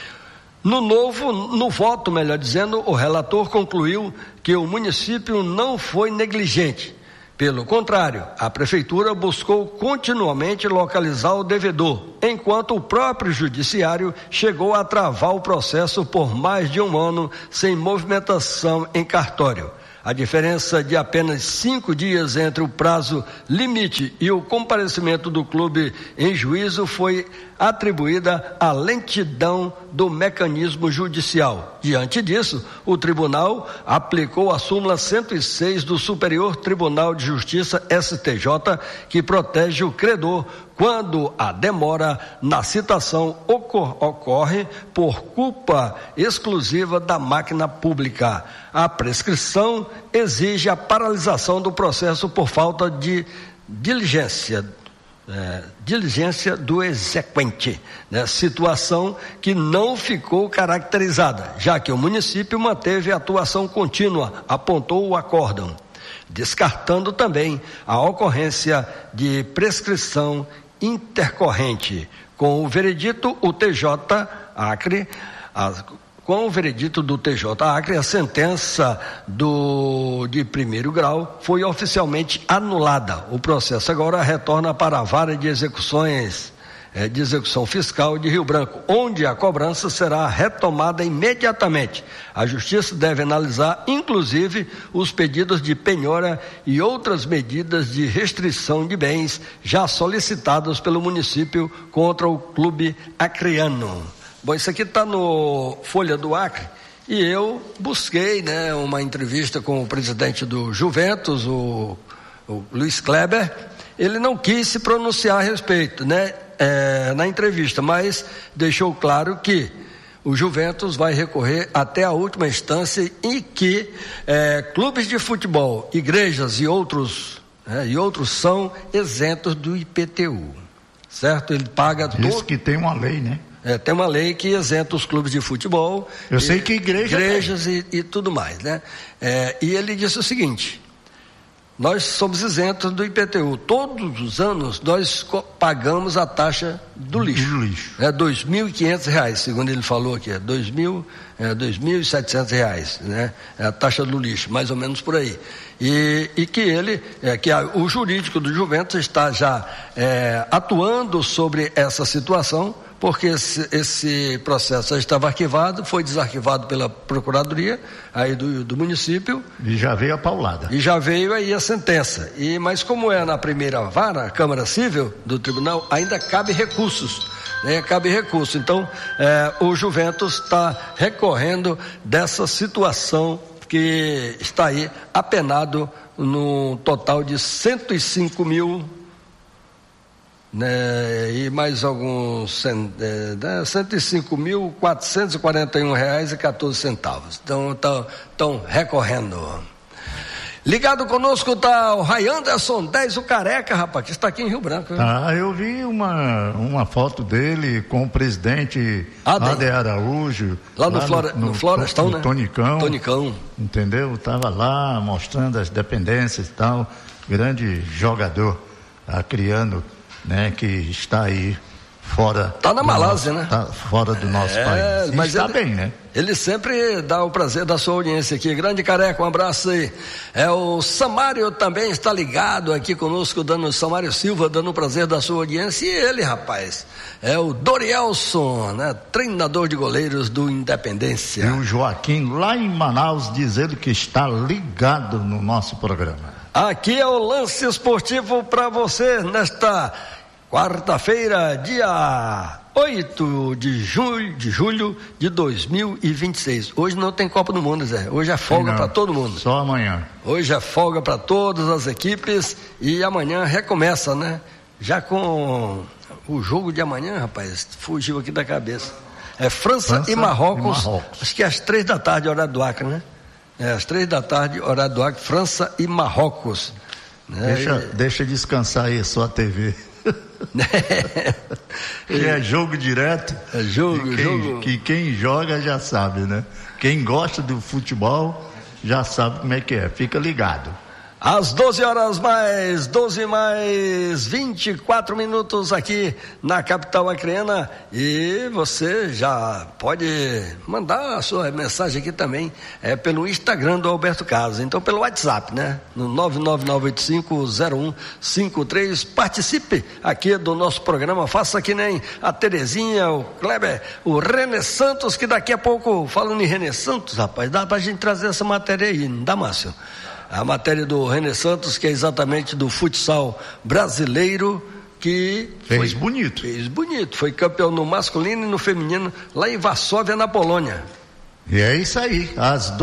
S18: No voto, melhor dizendo, o relator concluiu que o município não foi negligente. Pelo contrário, a Prefeitura buscou continuamente localizar o devedor, enquanto o próprio Judiciário chegou a travar o processo por mais de um ano sem movimentação em cartório. A diferença de apenas 5 dias entre o prazo limite e o comparecimento do clube em juízo foi atribuída à lentidão do mecanismo judicial. Diante disso, o tribunal aplicou a súmula 106 do Superior Tribunal de Justiça, STJ, que protege o credor quando a demora na citação ocorre por culpa exclusiva da máquina pública. A prescrição exige a paralisação do processo por falta de diligência do exequente, né? Situação que não ficou caracterizada, já que o município manteve a atuação contínua, apontou o acórdão, descartando também a ocorrência de prescrição intercorrente. Com o veredito, o TJ Acre, com o veredito do TJ Acre, a sentença de primeiro grau foi oficialmente anulada. O processo agora retorna para a vara de execução fiscal de Rio Branco, onde a cobrança será retomada imediatamente. A Justiça deve analisar, inclusive, os pedidos de penhora e outras medidas de restrição de bens já solicitados pelo município contra o clube acreano. Bom, isso aqui está no Folha do Acre e eu busquei, né, uma entrevista com o presidente do Juventus, o Luiz Kleber. Ele não quis se pronunciar a respeito, né, na entrevista, mas deixou claro que o Juventus vai recorrer até a última instância e que clubes de futebol, igrejas e outros são isentos do IPTU, certo? Ele paga
S19: Diz que tem uma lei, né?
S18: Tem uma lei que isenta os clubes de futebol.
S19: Eu sei que
S18: igrejas e tudo mais, né? E ele disse o seguinte: nós somos isentos do IPTU. Todos os anos nós pagamos a taxa do lixo. É R$2.500, segundo ele falou aqui, R$2.700, né? É a taxa do lixo, mais ou menos por aí. E que o jurídico do Juventus está já atuando sobre essa situação, porque esse processo já estava arquivado, foi desarquivado pela Procuradoria aí do município. E já veio a paulada. E já veio aí a sentença. Mas como é na primeira vara, a Câmara Civil do Tribunal, ainda cabe recursos. Então, o Juventus está recorrendo dessa situação que está aí apenado no total de 105 mil, né, e mais alguns R$105.441,14. Então estão recorrendo. Ligado conosco está o Ray Anderson 10, o Careca, rapaz, que está aqui em Rio Branco.
S19: Eu vi uma foto dele com o presidente Ader Araújo.
S18: Lá no Florestão, né?
S19: Tonicão. Entendeu? Estava lá mostrando as dependências e tal. Grande jogador, acreano, né? Que está aí fora. Está
S18: na Malásia, né?
S19: Está fora do nosso país.
S18: Mas
S19: está bem, né?
S18: Ele sempre dá o prazer da sua audiência aqui. Grande Careca, um abraço aí. O Samário também está ligado aqui conosco, Samário Silva, dando o prazer da sua audiência. E ele, rapaz, é o Dorielson, né? Treinador de goleiros do Independência.
S19: E o Joaquim, lá em Manaus, diz ele que está ligado no nosso programa.
S18: Aqui é o Lance Esportivo para você nesta quarta-feira, dia 8 de julho de 2026. Hoje não tem Copa do Mundo, Zé. Hoje é folga para todo mundo.
S19: Só amanhã.
S18: Hoje é folga para todas as equipes e amanhã recomeça, né? Já com o jogo de amanhã, rapaz, fugiu aqui da cabeça. França e Marrocos. Acho que é às 3 da tarde, horário do Acre, né? Às 3 da tarde, horário do Acre, França e Marrocos.
S19: Deixa descansar aí a sua TV. Que é jogo direto.
S21: É jogo.
S19: Que quem joga já sabe, né? Quem gosta do futebol já sabe como é que é. Fica ligado.
S18: Às 12 mais 24 minutos aqui na capital acreana, e você já pode mandar a sua mensagem aqui também, pelo Instagram do Alberto Casas, então pelo WhatsApp, né? No 999850153, participe aqui do nosso programa, faça que nem a Terezinha, o Kleber, o René Santos, que daqui a pouco, falando em René Santos, rapaz, dá pra gente trazer essa matéria aí, não dá, Márcio? A matéria do René Santos, que é exatamente do futsal brasileiro, que
S19: fez bonito,
S18: foi campeão no masculino e no feminino, lá em Varsóvia, na Polônia.
S19: E é isso aí, às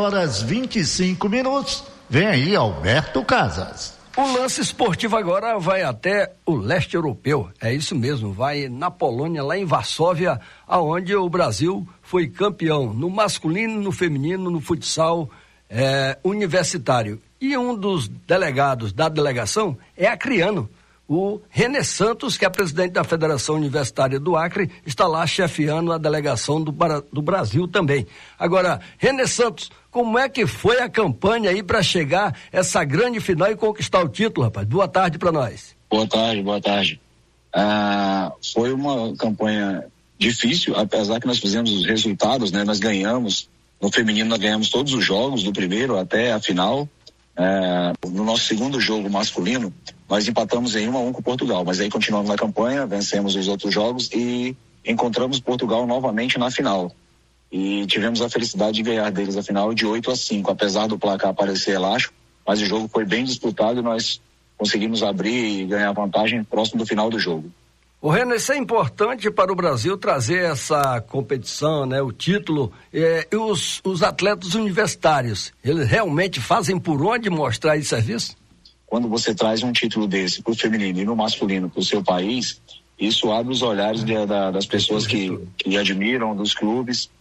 S19: 12h25, vem aí Alberto Casas.
S18: O lance esportivo agora vai até o leste europeu, é isso mesmo, vai na Polônia, lá em Varsóvia, aonde o Brasil foi campeão no masculino, no feminino, no futsal universitário. E um dos delegados da delegação é acriano, o René Santos, que é presidente da Federação Universitária do Acre, está lá chefiando a delegação do Brasil também. Agora, René Santos, como é que foi a campanha aí para chegar essa grande final e conquistar o título, rapaz? Boa tarde para nós.
S6: Boa tarde. Foi uma campanha difícil, apesar que nós fizemos os resultados, né? Nós ganhamos. No feminino nós ganhamos todos os jogos, do primeiro até a final. No nosso segundo jogo masculino, nós empatamos em 1-1 com Portugal, mas aí continuamos na campanha, vencemos os outros jogos e encontramos Portugal novamente na final. E tivemos a felicidade de ganhar deles a final de 8-5, apesar do placar parecer elástico, mas o jogo foi bem disputado e nós conseguimos abrir e ganhar vantagem próximo do final do jogo.
S18: O René, isso é importante para o Brasil trazer essa competição, né? O título, e os atletas universitários, eles realmente fazem por onde mostrar esse serviço?
S6: Quando você traz um título desse para o feminino e no masculino para o seu país, isso abre os olhares das pessoas que admiram, dos clubes.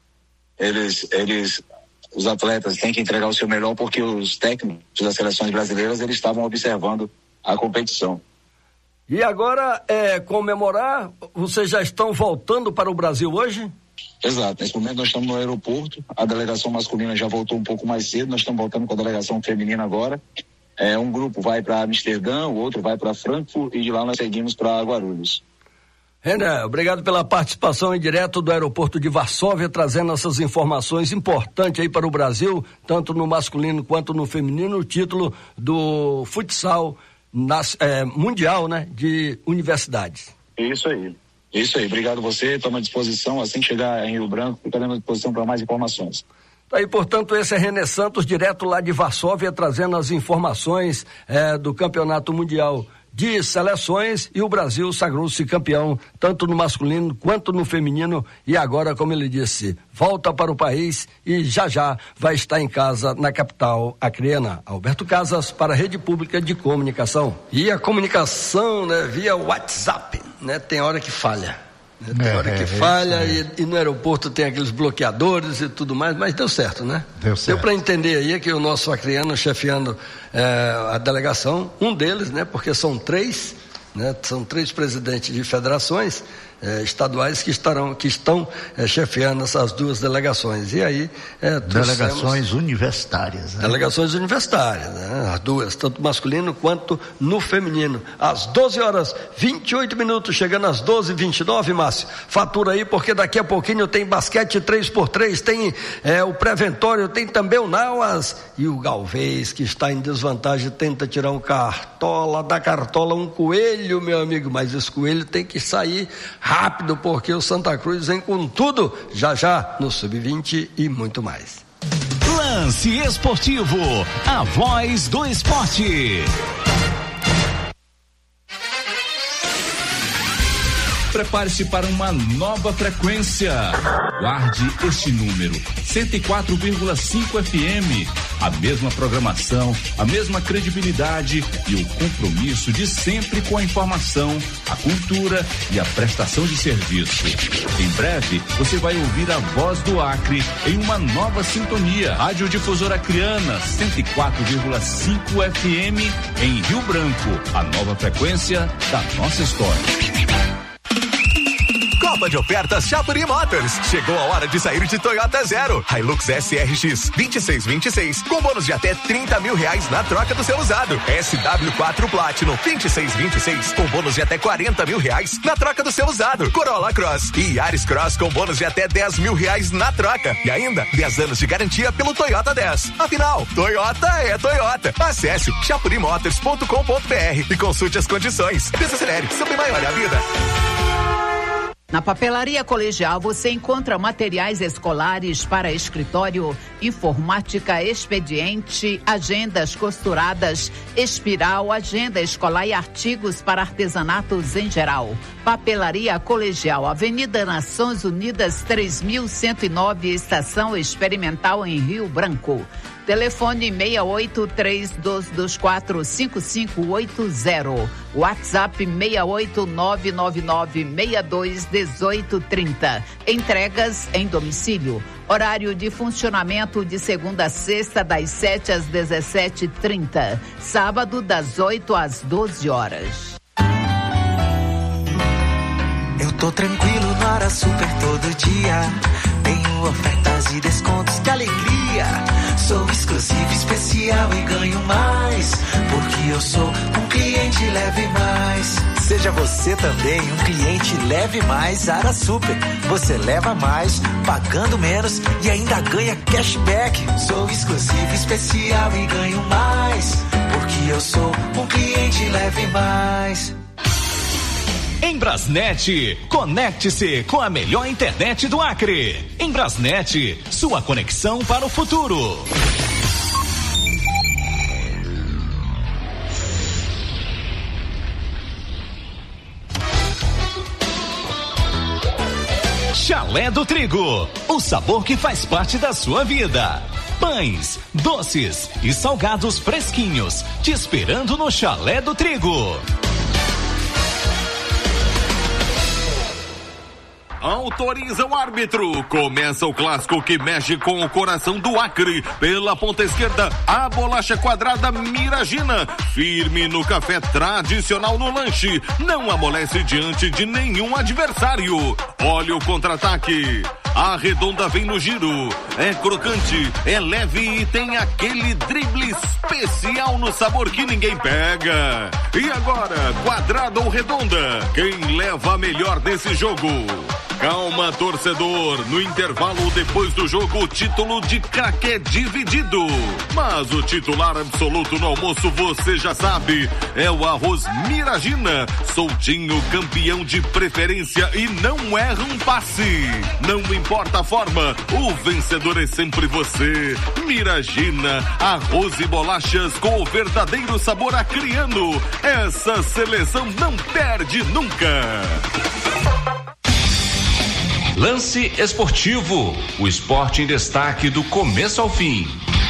S6: Os atletas têm que entregar o seu melhor porque os técnicos das seleções brasileiras, eles estavam observando a competição.
S18: E agora, comemorar, vocês já estão voltando para o Brasil hoje?
S6: Exato, nesse momento nós estamos no aeroporto, a delegação masculina já voltou um pouco mais cedo, nós estamos voltando com a delegação feminina agora. Um grupo vai para Amsterdã, o outro vai para Frankfurt e de lá nós seguimos para Guarulhos.
S18: René, obrigado pela participação em direto do aeroporto de Varsóvia, trazendo essas informações importantes aí para o Brasil, tanto no masculino quanto no feminino, o título do futsal mundial, né, de universidades.
S6: Isso aí, obrigado a você, estamos à disposição, assim que chegar em Rio Branco, ficaremos à disposição para mais informações.
S18: Aí, portanto, esse é René Santos, direto lá de Varsóvia, trazendo as informações do Campeonato Mundial de Seleções, e o Brasil sagrou-se campeão, tanto no masculino quanto no feminino, e agora, como ele disse, volta para o país e já vai estar em casa na capital acreana. Alberto Casas para a Rede Pública de Comunicação. E a comunicação, né, via WhatsApp, né, tem hora que falha. Tem hora que falha e no aeroporto tem aqueles bloqueadores e tudo mais, mas deu certo, né? Deu para entender aí que o nosso acreano chefiando a delegação, um deles, né? Porque são três, né? São três presidentes de federações estaduais que estão chefiando essas duas delegações. E aí
S19: delegações universitárias, né?
S18: Delegações universitárias, né? As duas, tanto masculino quanto no feminino. Às 12h28, chegando às 12h29, Márcio. Fatura aí, porque daqui a pouquinho tem basquete 3x3, tem o Preventório, tem também o Nauas e o Galvez, que está em desvantagem, tenta tirar da cartola um coelho, meu amigo, mas esse coelho tem que sair rápido, porque o Santa Cruz vem com tudo, já no Sub-20 e muito mais.
S16: Lance Esportivo, a voz do esporte. Prepare-se para uma nova frequência. Guarde este número, 104,5 FM. A mesma programação, a mesma credibilidade e o compromisso de sempre com a informação, a cultura e a prestação de serviço. Em breve, você vai ouvir a voz do Acre em uma nova sintonia. Rádio Difusora Acreana, 104,5 FM em Rio Branco. A nova frequência da nossa história.
S14: Copa de ofertas Chapuri Motors. Chegou a hora de sair de Toyota Zero. Hilux SRX 2626 com bônus de até R$30 mil na troca do seu usado. SW4 Platinum 2626 com bônus de até R$40 mil na troca do seu usado. Corolla Cross e Yaris Cross com bônus de até R$10 mil na troca. E ainda 10 anos de garantia pelo Toyota 10. Afinal, Toyota é Toyota. Acesse chapurimotors.com.br e consulte as condições. Desacelere, sobre maior a vida.
S12: Na Papelaria Colegial você encontra materiais escolares para escritório, informática, expediente, agendas costuradas, espiral, agenda escolar e artigos para artesanatos em geral. Papelaria Colegial, Avenida Nações Unidas 3109, Estação Experimental em Rio Branco. Telefone 6832245580. WhatsApp 68999621830. Entregas em domicílio. Horário de funcionamento de segunda a sexta, das 7 às 17h30. Sábado, das 8 às 12 horas.
S15: Eu tô tranquilo na Hora Super todo dia. Tenho ofertas e descontos de alegria. Sou exclusivo, especial e ganho mais. Porque eu sou um cliente Leve Mais. Seja você também um cliente Leve Mais Ara Super. Você leva mais, pagando menos e ainda ganha cashback. Sou exclusivo, especial e ganho mais. Porque eu sou um cliente Leve Mais.
S16: Em Brasnet, conecte-se com a melhor internet do Acre. Em Brasnet, sua conexão para o futuro. Chalé do Trigo, o sabor que faz parte da sua vida. Pães, doces e salgados fresquinhos, te esperando no Chalé do Trigo.
S17: Autoriza o árbitro. Começa o clássico que mexe com o coração do Acre. Pela ponta esquerda, a bolacha quadrada Miragina. Firme no café tradicional no lanche. Não amolece diante de nenhum adversário. Olha o contra-ataque. A redonda vem no giro. É crocante, é leve e tem aquele drible especial no sabor que ninguém pega. E agora, quadrada ou redonda? Quem leva a melhor nesse jogo? Calma, torcedor. No intervalo depois do jogo, o título de craque é dividido. Mas o titular absoluto no almoço, você já sabe, é o arroz Miragina. Soltinho, campeão de preferência e não erra um passe. Não importa a forma, o vencedor é sempre você. Miragina, arroz e bolachas com o verdadeiro sabor acreano. Essa seleção não perde nunca.
S16: Lance Esportivo, o esporte em destaque do começo ao fim.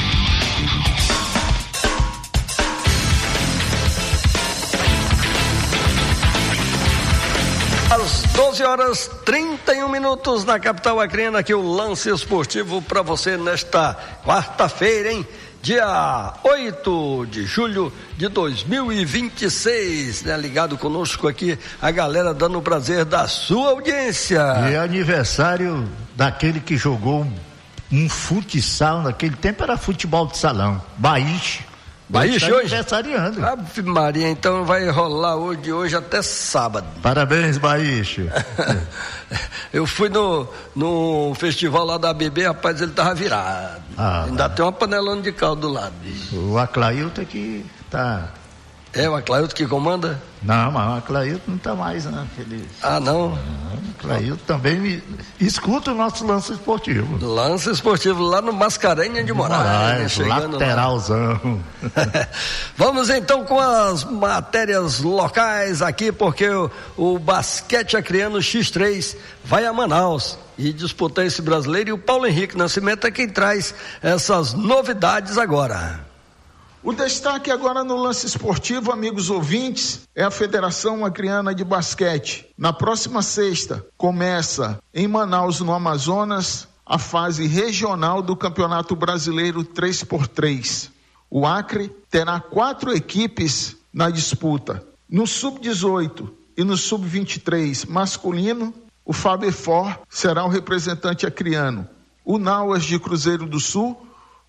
S18: Às 12h31 na capital acreana, aqui o Lance Esportivo para você nesta quarta-feira, hein? Dia 8 de julho de 2026, né? Ligado conosco aqui, a galera dando o prazer da sua audiência.
S19: E é aniversário daquele que jogou um futsal, naquele tempo era futebol de salão, Baíche.
S18: Baíche
S19: tá
S18: hoje?
S19: Aniversariando.
S18: Ave Maria, então vai rolar hoje até sábado.
S19: Parabéns, Baíche.
S18: Eu fui no festival lá da ABB, rapaz, ele tava virado. Ainda tem uma panelona de caldo do lado.
S19: O Aclailton que tá...
S18: É o Aclailton que comanda?
S19: Não, mas o Aclailton não tá mais, né?
S18: Ah, não?
S19: Aí eu também escuto o nosso Lance Esportivo.
S18: Lance Esportivo lá no Mascarenhas de Moraes.
S19: Lateralzão.
S18: Vamos então com as matérias locais aqui, porque o basquete acreano X3 vai a Manaus e disputar esse brasileiro, e o Paulo Henrique Nascimento é quem traz essas novidades agora.
S5: O destaque agora no Lance Esportivo, amigos ouvintes, é a Federação Acreana de Basquete. Na próxima sexta, começa em Manaus, no Amazonas, a fase regional do Campeonato Brasileiro 3x3. O Acre terá 4 equipes na disputa. No Sub-18 e no Sub-23 masculino, o Faber-Fort será o representante acreano. O Nauas de Cruzeiro do Sul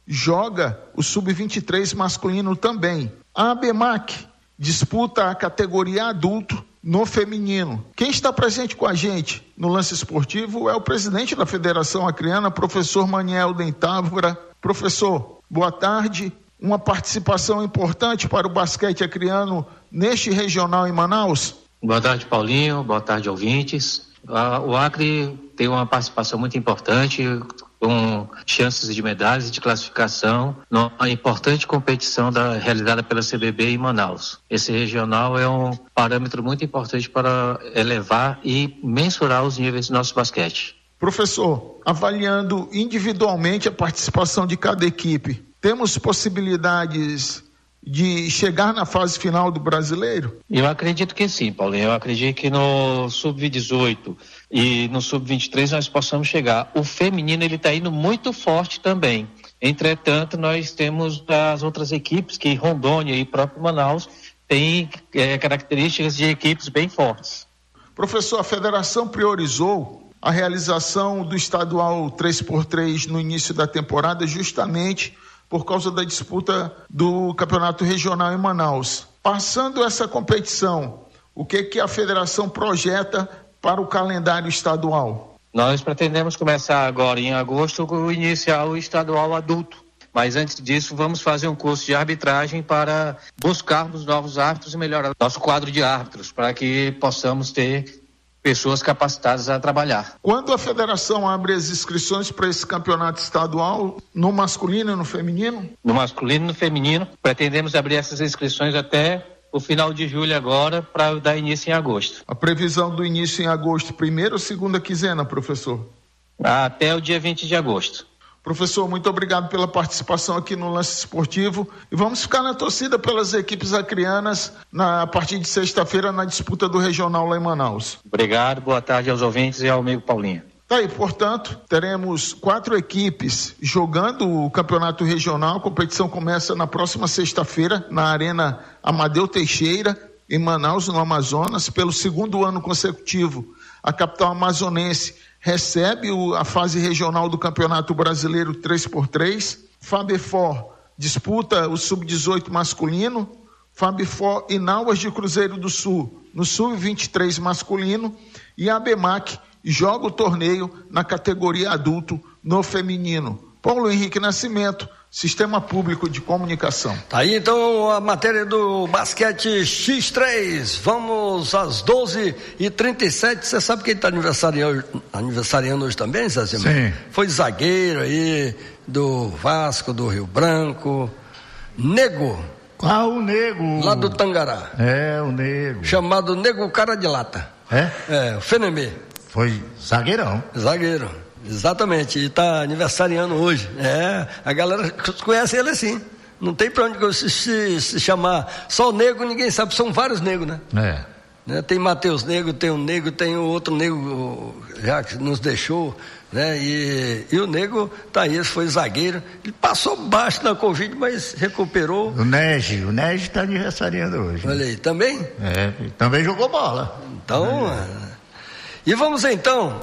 S5: joga o Sub-23 masculino também. A ABMAC disputa a categoria adulto no feminino. Quem está presente com a gente no Lance Esportivo é o presidente da Federação Acreana, professor Maniel Dentávora. Professor, boa tarde. Uma participação importante para o basquete acreano neste regional em Manaus?
S22: Boa tarde, Paulinho. Boa tarde, ouvintes. O Acre tem uma participação muito importante, com chances de medalhas e de classificação numa importante competição realizada pela CBB em Manaus. Esse regional é um parâmetro muito importante para elevar e mensurar os níveis do nosso basquete.
S5: Professor, avaliando individualmente a participação de cada equipe, temos possibilidades de chegar na fase final do brasileiro?
S22: Eu acredito que sim, Paulinho. Eu acredito que no Sub-18 e no Sub-23 nós possamos chegar. O feminino, ele está indo muito forte também. Entretanto, nós temos as outras equipes, que Rondônia e próprio Manaus têm características de equipes bem fortes.
S5: Professor, a federação priorizou a realização do estadual 3x3 no início da temporada justamente por causa da disputa do campeonato regional em Manaus. Passando essa competição, o que a federação projeta para o calendário estadual?
S22: Nós pretendemos começar agora em agosto iniciar o estadual adulto. Mas antes disso, vamos fazer um curso de arbitragem para buscarmos novos árbitros e melhorar nosso quadro de árbitros, para que possamos ter pessoas capacitadas a trabalhar.
S5: Quando a federação abre as inscrições para esse campeonato estadual, no masculino e no feminino?
S22: No masculino e no feminino, pretendemos abrir essas inscrições até o final de julho agora, para dar início em agosto.
S5: A previsão do início em agosto, primeira ou segunda quinzena, professor?
S22: Até o dia 20 de agosto.
S5: Professor, muito obrigado pela participação aqui no Lance Esportivo e vamos ficar na torcida pelas equipes acreanas a partir de sexta-feira na disputa do regional lá em Manaus.
S22: Obrigado, boa tarde aos ouvintes e ao amigo Paulinho.
S5: Tá aí, portanto, teremos 4 equipes jogando o campeonato regional. A competição começa na próxima sexta-feira na Arena Amadeu Teixeira, em Manaus, no Amazonas, pelo 2º ano consecutivo. A capital amazonense recebe a fase regional do Campeonato Brasileiro 3x3. Faber-Fort disputa o Sub-18 masculino. Faber-Fort e Nauas de Cruzeiro do Sul no Sub-23 masculino. E a ABMAC joga o torneio na categoria adulto no feminino. Paulo Henrique Nascimento, Sistema Público de Comunicação.
S18: Tá aí então a matéria do basquete X3. Vamos às 12h37. Você sabe quem está aniversariando hoje também, Zé Simão?
S19: Sim.
S18: Foi zagueiro aí do Vasco, do Rio Branco. Nego.
S19: Qual o Nego?
S18: Lá do Tangará.
S19: É, o Nego.
S18: Chamado Nego Cara de Lata.
S19: É?
S18: O Fenemê.
S19: Foi zagueirão.
S18: Zagueiro. Exatamente, e está aniversariando hoje. A galera conhece ele assim. Não tem pra onde se chamar só o Nego, ninguém sabe, são vários negros, né? Tem Matheus Negro, tem o Negro, tem o outro Negro já que nos deixou, né? E o Nego tá aí, foi zagueiro. Ele passou baixo na Covid, mas recuperou.
S19: O Nege está aniversariando hoje.
S18: Olha aí, também?
S19: Também jogou bola.
S18: Então. E vamos então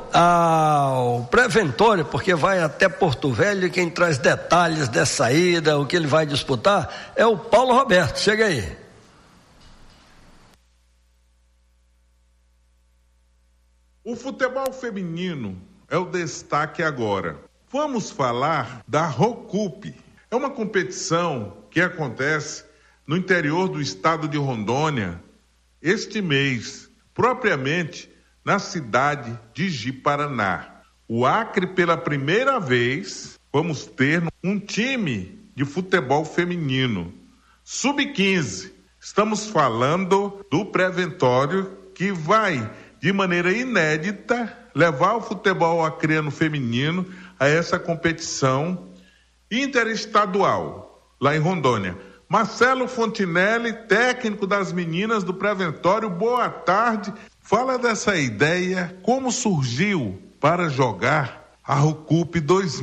S18: ao preventório, porque vai até Porto Velho e quem traz detalhes dessa ida, o que ele vai disputar, é o Paulo Roberto. Chega aí.
S23: O futebol feminino é o destaque agora. Vamos falar da Rocup. É uma competição que acontece no interior do estado de Rondônia este mês, propriamente na cidade de Ji-Paraná. O Acre, pela primeira vez, vamos ter um time de futebol feminino. Sub-15. Estamos falando do Preventório, que vai, de maneira inédita, levar o futebol acreano feminino a essa competição interestadual, lá em Rondônia. Marcelo Fontinelli, técnico das meninas do Preventório, boa tarde. Fala dessa ideia, como surgiu para jogar a ROCUP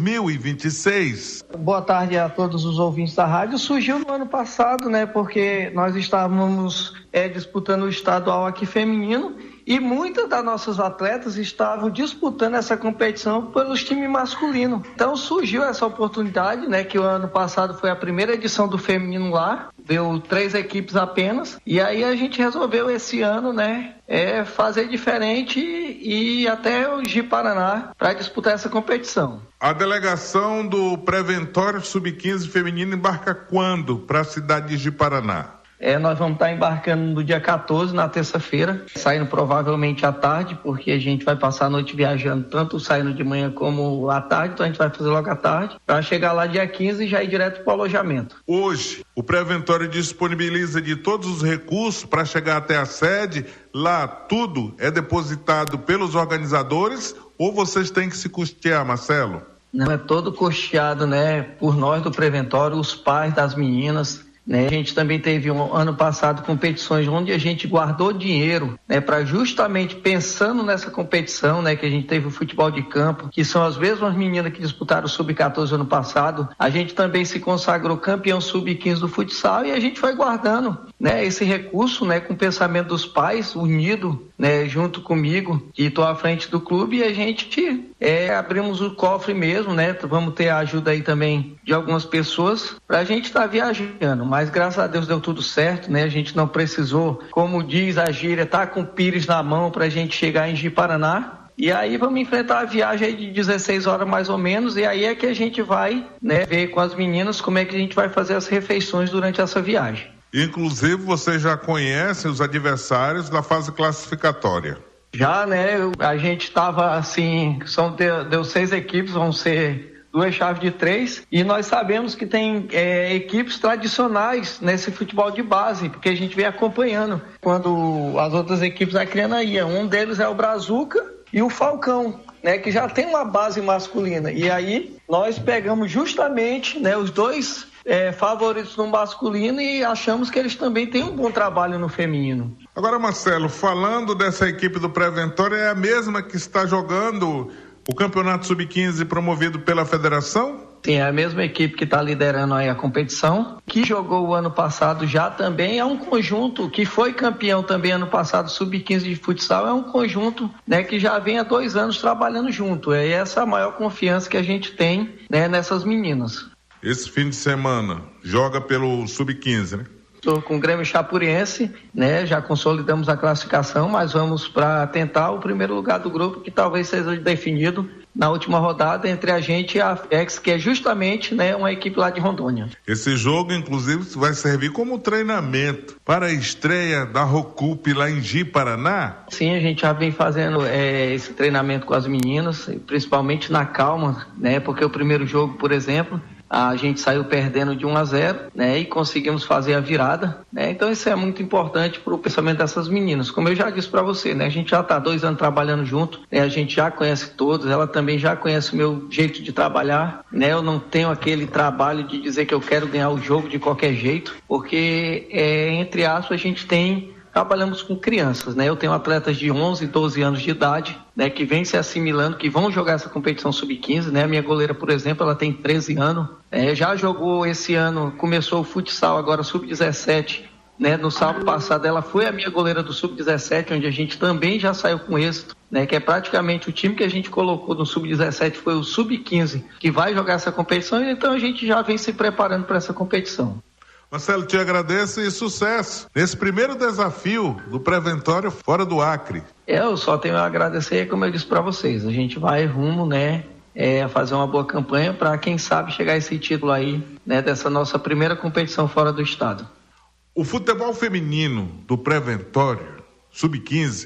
S23: 2026.
S7: Boa tarde a todos os ouvintes da rádio. Surgiu no ano passado, né, porque nós estávamos disputando o estadual aqui feminino e muitas das nossas atletas estavam disputando essa competição pelos times masculinos. Então surgiu essa oportunidade, né, que o ano passado foi a primeira edição do feminino lá, deu 3 equipes apenas, e aí a gente resolveu esse ano, né, fazer diferente e ir até o Ji-Paraná para disputar essa competição.
S23: A delegação do Preventório Sub-15 feminino embarca quando para a cidade de Ji-Paraná?
S7: Nós vamos estar embarcando no dia 14, na terça-feira, saindo provavelmente à tarde, porque a gente vai passar a noite viajando, tanto saindo de manhã como à tarde, então a gente vai fazer logo à tarde, para chegar lá dia 15 e já ir direto para o alojamento.
S23: Hoje, o Preventório disponibiliza de todos os recursos para chegar até a sede, lá tudo é depositado pelos organizadores ou vocês têm que se custear, Marcelo?
S7: Não, é todo custeado, né, por nós do Preventório, os pais das meninas. A gente também teve ano passado competições onde a gente guardou dinheiro, né, para justamente pensando nessa competição, né, que a gente teve o futebol de campo, que são as mesmas meninas que disputaram o Sub-14 ano passado. A gente também se consagrou campeão Sub-15 do futsal e a gente foi guardando, né, esse recurso, né, com o pensamento dos pais, unido, né, junto comigo, que estou à frente do clube, e a gente abrimos o cofre mesmo, né, vamos ter a ajuda aí também de algumas pessoas para a gente estar viajando, mas graças a Deus deu tudo certo, né, a gente não precisou, como diz a gíria, tá com o pires na mão para a gente chegar em Ji-Paraná. E aí vamos enfrentar a viagem aí de 16 horas mais ou menos, e aí é que a gente vai, né, ver com as meninas como é que a gente vai fazer as refeições durante essa viagem.
S23: Inclusive, você já conhece os adversários da fase classificatória?
S7: Já, né? A gente estava assim, deu 6 equipes, vão ser 2 chaves de 3, e nós sabemos que tem equipes tradicionais nesse futebol de base, porque a gente vem acompanhando quando as outras equipes acreanas iam. Um deles é o Brazuca e o Falcão, né, que já tem uma base masculina. E aí nós pegamos justamente, né, os dois favoritos no masculino e achamos que eles também têm um bom trabalho no feminino.
S23: Agora, Marcelo, falando dessa equipe do Preventório, é a mesma que está jogando o Campeonato Sub-15 promovido pela Federação?
S7: Sim, é a mesma equipe que está liderando aí a competição, que jogou o ano passado já também, é um conjunto que foi campeão também ano passado, Sub-15 de futsal, é um conjunto, né, que já vem há 2 anos trabalhando junto, é essa a maior confiança que a gente tem, né, nessas meninas.
S23: Esse fim de semana joga pelo Sub-15, né?
S7: Estou com o Grêmio Chapuriense, né? Já consolidamos a classificação, mas vamos para tentar o primeiro lugar do grupo, que talvez seja definido na última rodada entre a gente e a FEX, que é justamente, né, uma equipe lá de Rondônia.
S23: Esse jogo, inclusive, vai servir como treinamento para a estreia da ROCUP lá em Ji-Paraná?
S7: Sim, a gente já vem fazendo esse treinamento com as meninas, principalmente na calma, né? Porque o primeiro jogo, por exemplo, a gente saiu perdendo de 1-0, né, e conseguimos fazer a virada, né, então isso é muito importante para o pensamento dessas meninas. Como eu já disse para você, né, a gente já está 2 anos trabalhando junto, né, a gente já conhece todos, ela também já conhece o meu jeito de trabalhar, né, eu não tenho aquele trabalho de dizer que eu quero ganhar o jogo de qualquer jeito, porque, entre aspas, a gente trabalhamos com crianças, né? Eu tenho atletas de 11, 12 anos de idade, né, que vêm se assimilando, que vão jogar essa competição Sub-15, né? A minha goleira, por exemplo, ela tem 13 anos, já jogou esse ano, começou o futsal agora Sub-17, né? No sábado passado ela foi a minha goleira do Sub-17, onde a gente também já saiu com êxito, né? Que é praticamente o time que a gente colocou no Sub-17 foi o Sub-15, que vai jogar essa competição, então a gente já vem se preparando para essa competição.
S23: Marcelo, te agradeço e sucesso nesse primeiro desafio do Preventório fora do Acre.
S7: Eu só tenho a agradecer, como eu disse para vocês, a gente vai rumo, né, a fazer uma boa campanha para, quem sabe, chegar a esse título aí, né, dessa nossa primeira competição fora do estado.
S23: O futebol feminino do Preventório Sub-15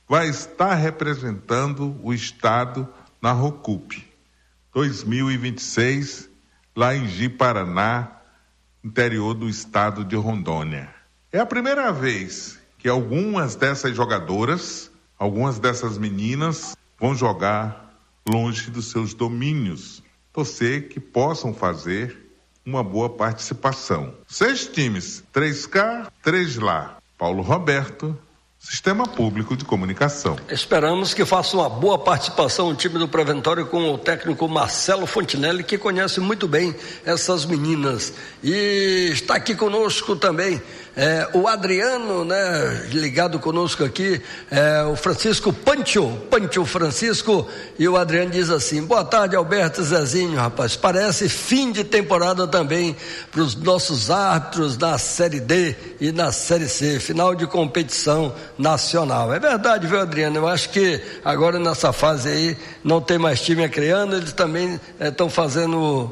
S23: vai estar representando o estado na Rocup 2026, lá em Ji-Paraná, interior do estado de Rondônia. É a primeira vez que algumas dessas jogadoras, algumas dessas meninas, vão jogar longe dos seus domínios. Torcer que possam fazer uma boa participação. 6 times, 3 cá, 3 lá. Paulo Roberto, Sistema Público de Comunicação.
S18: Esperamos que faça uma boa participação o time do Preventório com o técnico Marcelo Fontinelli, que conhece muito bem essas meninas. E está aqui conosco também o Adriano, né, ligado conosco aqui, o Francisco Pancho Francisco, e o Adriano diz assim: boa tarde, Alberto e Zezinho, rapaz, parece fim de temporada também para os nossos árbitros na Série D e na Série C, final de competição nacional. É verdade, viu, Adriano? Eu acho que agora nessa fase aí não tem mais time criando, eles também estão fazendo...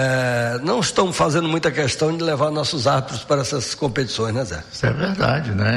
S18: não estão fazendo muita questão de levar nossos árbitros para essas competições, né, Zé?
S19: Isso é verdade, né?